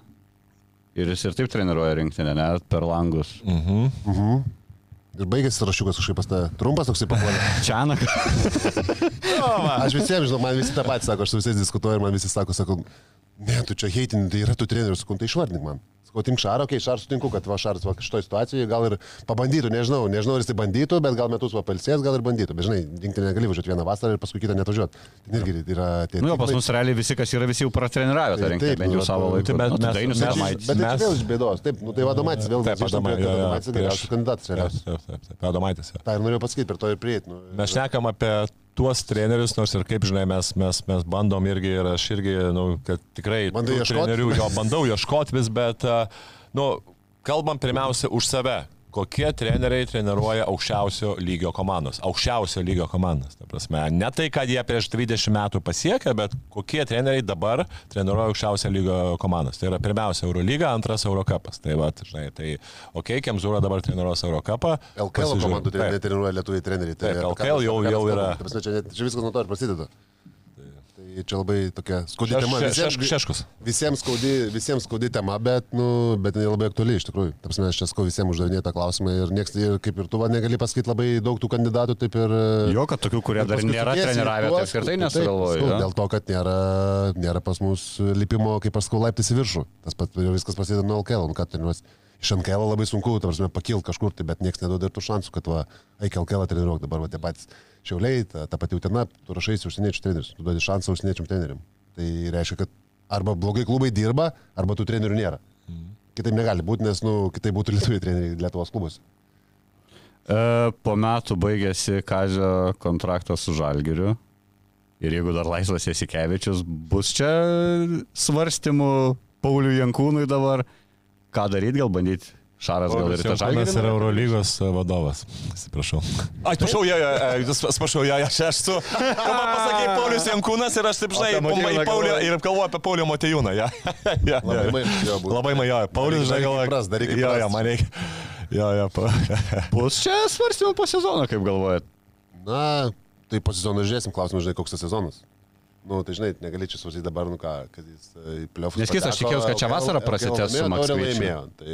Ir jis ir taip treniruoja rinktinę, net per langus. Mhm. Uh -huh. Ir baigėsi rašiukas kažkaip pas tą trumpas toksai papuolė. Čianak. Aš visiems žinau, man visi tą patį sako, aš su visais diskutuoju ir man visi sako, sako, ne, tu čia heitini, tai yra tų trenerių, sakau, tai išvardink man. Sakau, tink Šarą, okei, okay, Šarą sutinku, kad va Šaras va šitoje situacijoje gal ir pabandytų, nežinau, nežinau, ar jis tai bandytų, bet gal metus va palsės, gal ir bandytų. Bet žinai, rinktinė negali važiuoti vieną vasarą ir paskui kitą netvažiuoti. Tai irgi yra tie... Nu jo, pas mus realiai visi, kas yra, visi jau pratreniravę tą rinktinę, bent jau savo laiku. Bet nu, Dainius Adomaitis. Bet tai vėl iš bėdos, taip, nu tai Adomaitis vėl Adomaitis geriausias kandidatas realiausias. Taip, taip, taip, Adomaitis. Tai ir norėjau pasakyti, per to ir prieiti. Mes šnekam apie tuos trenerius, nors ir kaip žinai, mes, mes, mes bandom irgi ir aš irgi, nu, kad tikrai Bandai trenerių jo bandau ieškoti vis, bet, nu, kalbam pirmiausia už save. Kokie treneriai treniruoja aukščiausio lygio komandos? Aukščiausio lygio komandos. Ta prasme, ne tai, kad jie prieš dvidešimt metų pasiekė, bet kokie treneriai dabar treniruoja aukščiausio lygio komandos. Tai yra pirmiausia Eurolyga, antras Eurocupas. Tai va, žinai, tai okei, okay, Kemzūra dabar treniruos Eurocupą. L K L komandų treniruoja lietuviai treneriai. Tai L K L jau, jau yra. Čia, čia viskas nuo to ir prasideda. Čia labai tokia skaudi tema. Visiems, šeškus. Visiems skaudi, visiems skaudi tema, bet, nu, bet jinai labai aktuali iš tikrųjų. Tarsi aš čia skau visiems uždavinėti tą klausimą ir nieks, ir kaip ir tu va, negali pasakyti labai daug tų kandidatų, taip ir... Jo, kad tokių, kurie dar nėra treniravę, tai apskritai nesugalvoju. Ja? Dėl to, kad nėra, nėra pas mus lipimo, kaip aš skau, laiptis į viršų. Tas pat viskas prasideda nuo L K L, nu ką treniruosi. Iš N K L labai sunku, tarsi, pakilti kažkur, tai, bet nieks neduoda ir tų šansų, kad va, eik L K L treniruok, dabar va, tie patys Šiauliai, ta, ta pati Utena, tu rašaisi užsieniečių trenerius, tu duodi šansą užsieniečiam treneriam. Tai reiškia, kad arba blogai klubai dirba, arba tų trenerių nėra. Mm. Kitaip negali būti, nes nu, kitaip būtų lietuviai treneriai Lietuvos klubus. E, po metų baigėsi Kazio kontraktas su Žalgiriu. Ir jeigu dar laisvas Jasikevičius, bus čia svarstymų Pauliui Jankūnui dabar. Ką daryti, gal bandyti? Šaras gal ir tą Žalgirį. Jis yra Eurolygos vadovas. Atsiprašau. Atsiprašau, ja, ja, atsiprašau, ja, aš esu. Tu man pasakė Paulius Jankūnas ir aš taip žinai, į Paulių ir kalbu apie Paulių Motiejūną. Ja. Ja, ja. Labai majojo. Labai majojo. Paulius, žinai, galvoja. Jo, jo, man reikia. Jo, jo. Bus čia svarstymų po sezono, kaip galvojat? Na, tai po sezono žiūrėsim, klausim, žinai, koks tas sezonas. Nu, tai žinai, negali čia svarstyti dabar, nu ką, kad jis į pliofus. Nes aš tikėjausi, kad čia vasarą prasitęs su Maksvyčiu. Tai,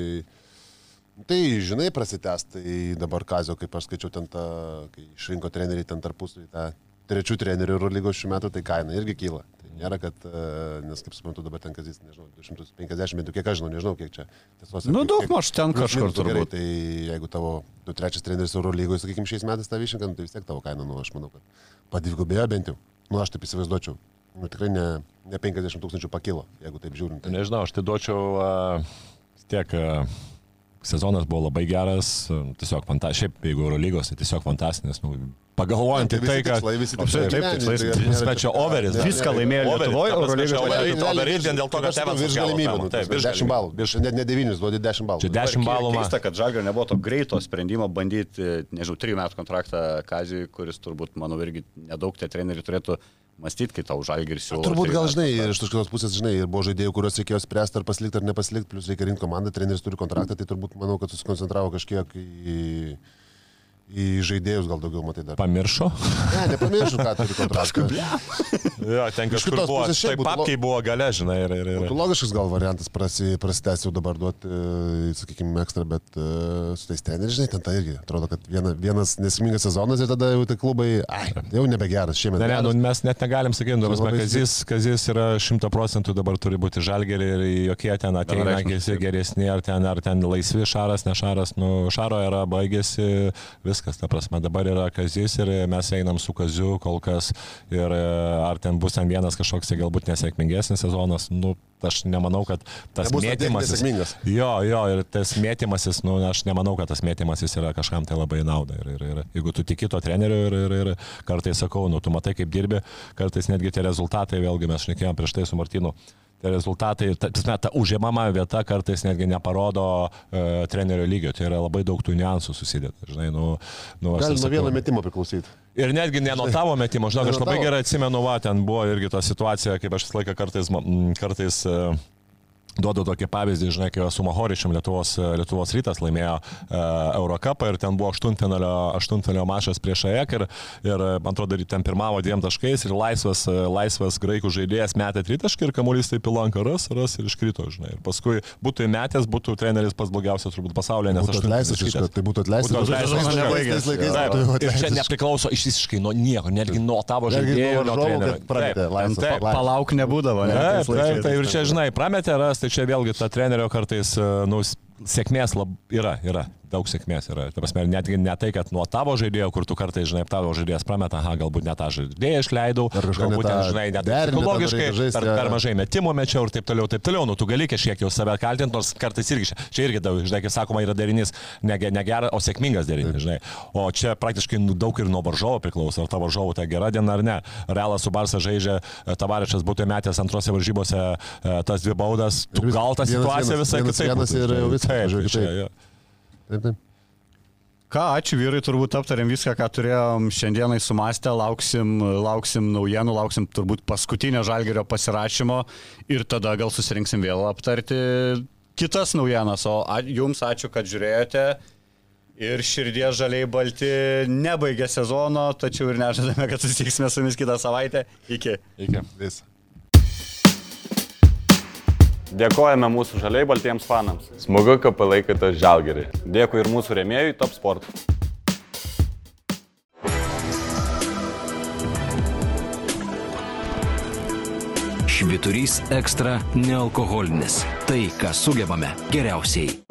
tai, žinai, prasitęs, tai dabar Kazio, kaip aš skaičiau ten tą, kai išrinko treneriai ten tarpusavį, tą trečių trenerių Eurolygos šių metų, tai kaina irgi kyla. Tai nėra, kad, nes kaip suprantu, dabar ten Kazis, nežinau, du šimtus penkiasdešimt metų, kiek aš žinau, nežinau, kiek čia. Tiesos, nu, daug maž ten kažkur turbūt. Tai jeigu tavo du trečias treneris Eurolygoje, sakykime, šiais metais tą išrinką, tai vis tiek tavo kaina, nu, aš manau, kad padvigubėjo bent jau. Nu, aš taip įsivaizduočiau. Nu, tikrai ne, ne penkiasdešimt tūkstančių pakilo, jeigu taip žiūrint. Tai... Nežinau, aš tai duočiau uh, tiek uh, sezonas buvo labai geras, uh, tiesiog fantastiškas, šiaip jeigu Eurolygos, tai tiesiog fantastinis. Nu, pagalvojant į tai, kad... Visi tikslai, taip, tikslai, bet čia overis. Viską laimėjo Lietuvoje, Eurolygos. Overis vien dėl to, kad Evansas virš galimybių. Taip, virš dešimt balų. Net ne devynis, duodi dešimt balų. Čia dešimt balų. Keista, kad Žalgirio nebuvo to greito sprendimo bandyti, nežinau, trijų metų kontraktą Kaziui, kuris turbūt, manau, irgi nedaug tie treneriai turėtų mąstyti, kai tau Žalgiris siūlo. Turbūt gal, žinai, ir iš tos kitos pusės, žinai, ir buvo žaidėjų, kuriuos reikėjo spręsti ar pasilikti ar nepasilikti, plus reikia rinkti komandą, treneris turi kontraktą, tai turbūt manau, kad susikoncentravo kažkiek į, į žaidėjus gal daugiau, matai dar. Pamiršo? Ne, nepamiršau, ką turi kontraktą. Jo, ten kažkur buvo, tai papkiai buvo gale, žinai, ir... ir, ir. Būtų logiškas gal variantas prasitęs jau dabar duoti, sakykime, ekstra, bet uh, su tais treneriais, žinai, ten tai irgi. Atrodo, kad viena, vienas nesėkmingas sezonas ir tada jau tai klubai, ai, jau nebegeras, šiemet. Ne, ne, nu, mes net negalim sakyti, nu, Kazis, Kazis yra šimta procentų dabar turi būti Žalgirį ir jokie ten ateina geresni, ar ten, ar ten laisvi, Šaras, ne Šaras, nu, Šaro yra baigėsi, viskas, ta prasme, dabar yra Kazis ir mes einam su Kaziu kol kas ir ar ten bus ten vienas kažkoks, tai galbūt nesėkmingesnis sezonas, nu, aš nemanau, kad tas nebus mėtymasis... Jo, jo, ir tas mėtymasis, nu, aš nemanau, kad tas mėtymasis yra kažkam tai labai nauda. Ir, ir, ir jeigu tu tiki to treneriu ir, ir, ir kartais sakau, nu, tu matai, kaip dirbi, kartais netgi tie rezultatai, vėlgi mes šnekėjom prieš tai su Martynu, tie rezultatai, ta, ta, ta užėmama vieta kartais netgi neparodo uh, trenerio lygio, tai yra labai daug tų niuansų susidėta. Žinai, nu, nu, gali nuo vieno metimo priklausyti. Ir netgi ne nuo tavo metimo, žinok, aš labai gerai atsimenu, va, ten buvo irgi ta situacija, kaip aš visą laiką kartais, kartais uh, duodu tokį pavyzdį, žinai, kai su Mahoričium Lietuvos, Lietuvos Rytas laimėjo uh, Eurocupą ir ten buvo aštuntfinalio, aštuntfinalio mačas prieš A E K ir, ir man atrodo, ten pirmavo dviem taškais ir laisvas, laisvas graikų žaidėjas metė tritaškį ir kamuolys taip pilanką ras, ras ir iškrito, žinai. Ir paskui būtų įmetęs, būtų treneris pats blogiausias turbūt pasaulyje, nes aš atleistas, tai būtų atleistas. Būtų atleistas, atleistas. Ir čia nepriklauso iš visiškai nuo nieko, netgi nuo tavo žaidėjo, nuo trenerio. Palauk nebūdavo, ne? Taip, taip, taip, ir čia, žinai, prametė ras, tai čia vėlgi ta trenerio kartais, nu, sėkmės lab, yra, yra. daug sėkmės yra. Ta prasme, net ne tai, kad nuo tavo žaidėjo, kur tu kartais, žinai, tavo žaidėjas prameta, aha, galbūt ne tą žaidėją išleidau, galbūt, ten, žinai, net psichologiškai, per, per mažai metimo mečiau ir taip toliau, taip toliau. Nu, tu gali kažkiek jau save kaltinti, nors kartais irgi, čia irgi, žinai, kaip sakoma, yra derinys ne, ne geras, o sėkmingas derinys, žinai. O čia praktiškai daug ir nuo varžovo priklauso, ar tavo varžovo tai gera diena ar ne. Realas su Barsa žaidžia, Tavarišas būtų metęs antrose varžybose tas dvi baudas, tu gal tą situaciją visai kitaip. Taip, taip, taip. Ką, ačiū vyrai, turbūt aptarėm viską, ką turėjom šiandienai sumastę, lauksim, lauksim naujienų, lauksim turbūt paskutinio Žalgirio pasirašymo ir tada gal susirinksim vėl aptarti kitas naujienas, o a, jums ačiū, kad žiūrėjote ir širdies žaliai balti nebaigė sezono, tačiau ir nežadame, kad susitiksime su jumis kitą savaitę. Iki. Iki. Vis. Dėkojame mūsų žaliai baltiems fanams. Smagu, kad palaikote Žalgirį. Dėkui ir mūsų rėmėjui Top Sport. Švyturys ekstra nealkoholinis. Tai, ką sugebame geriausiai.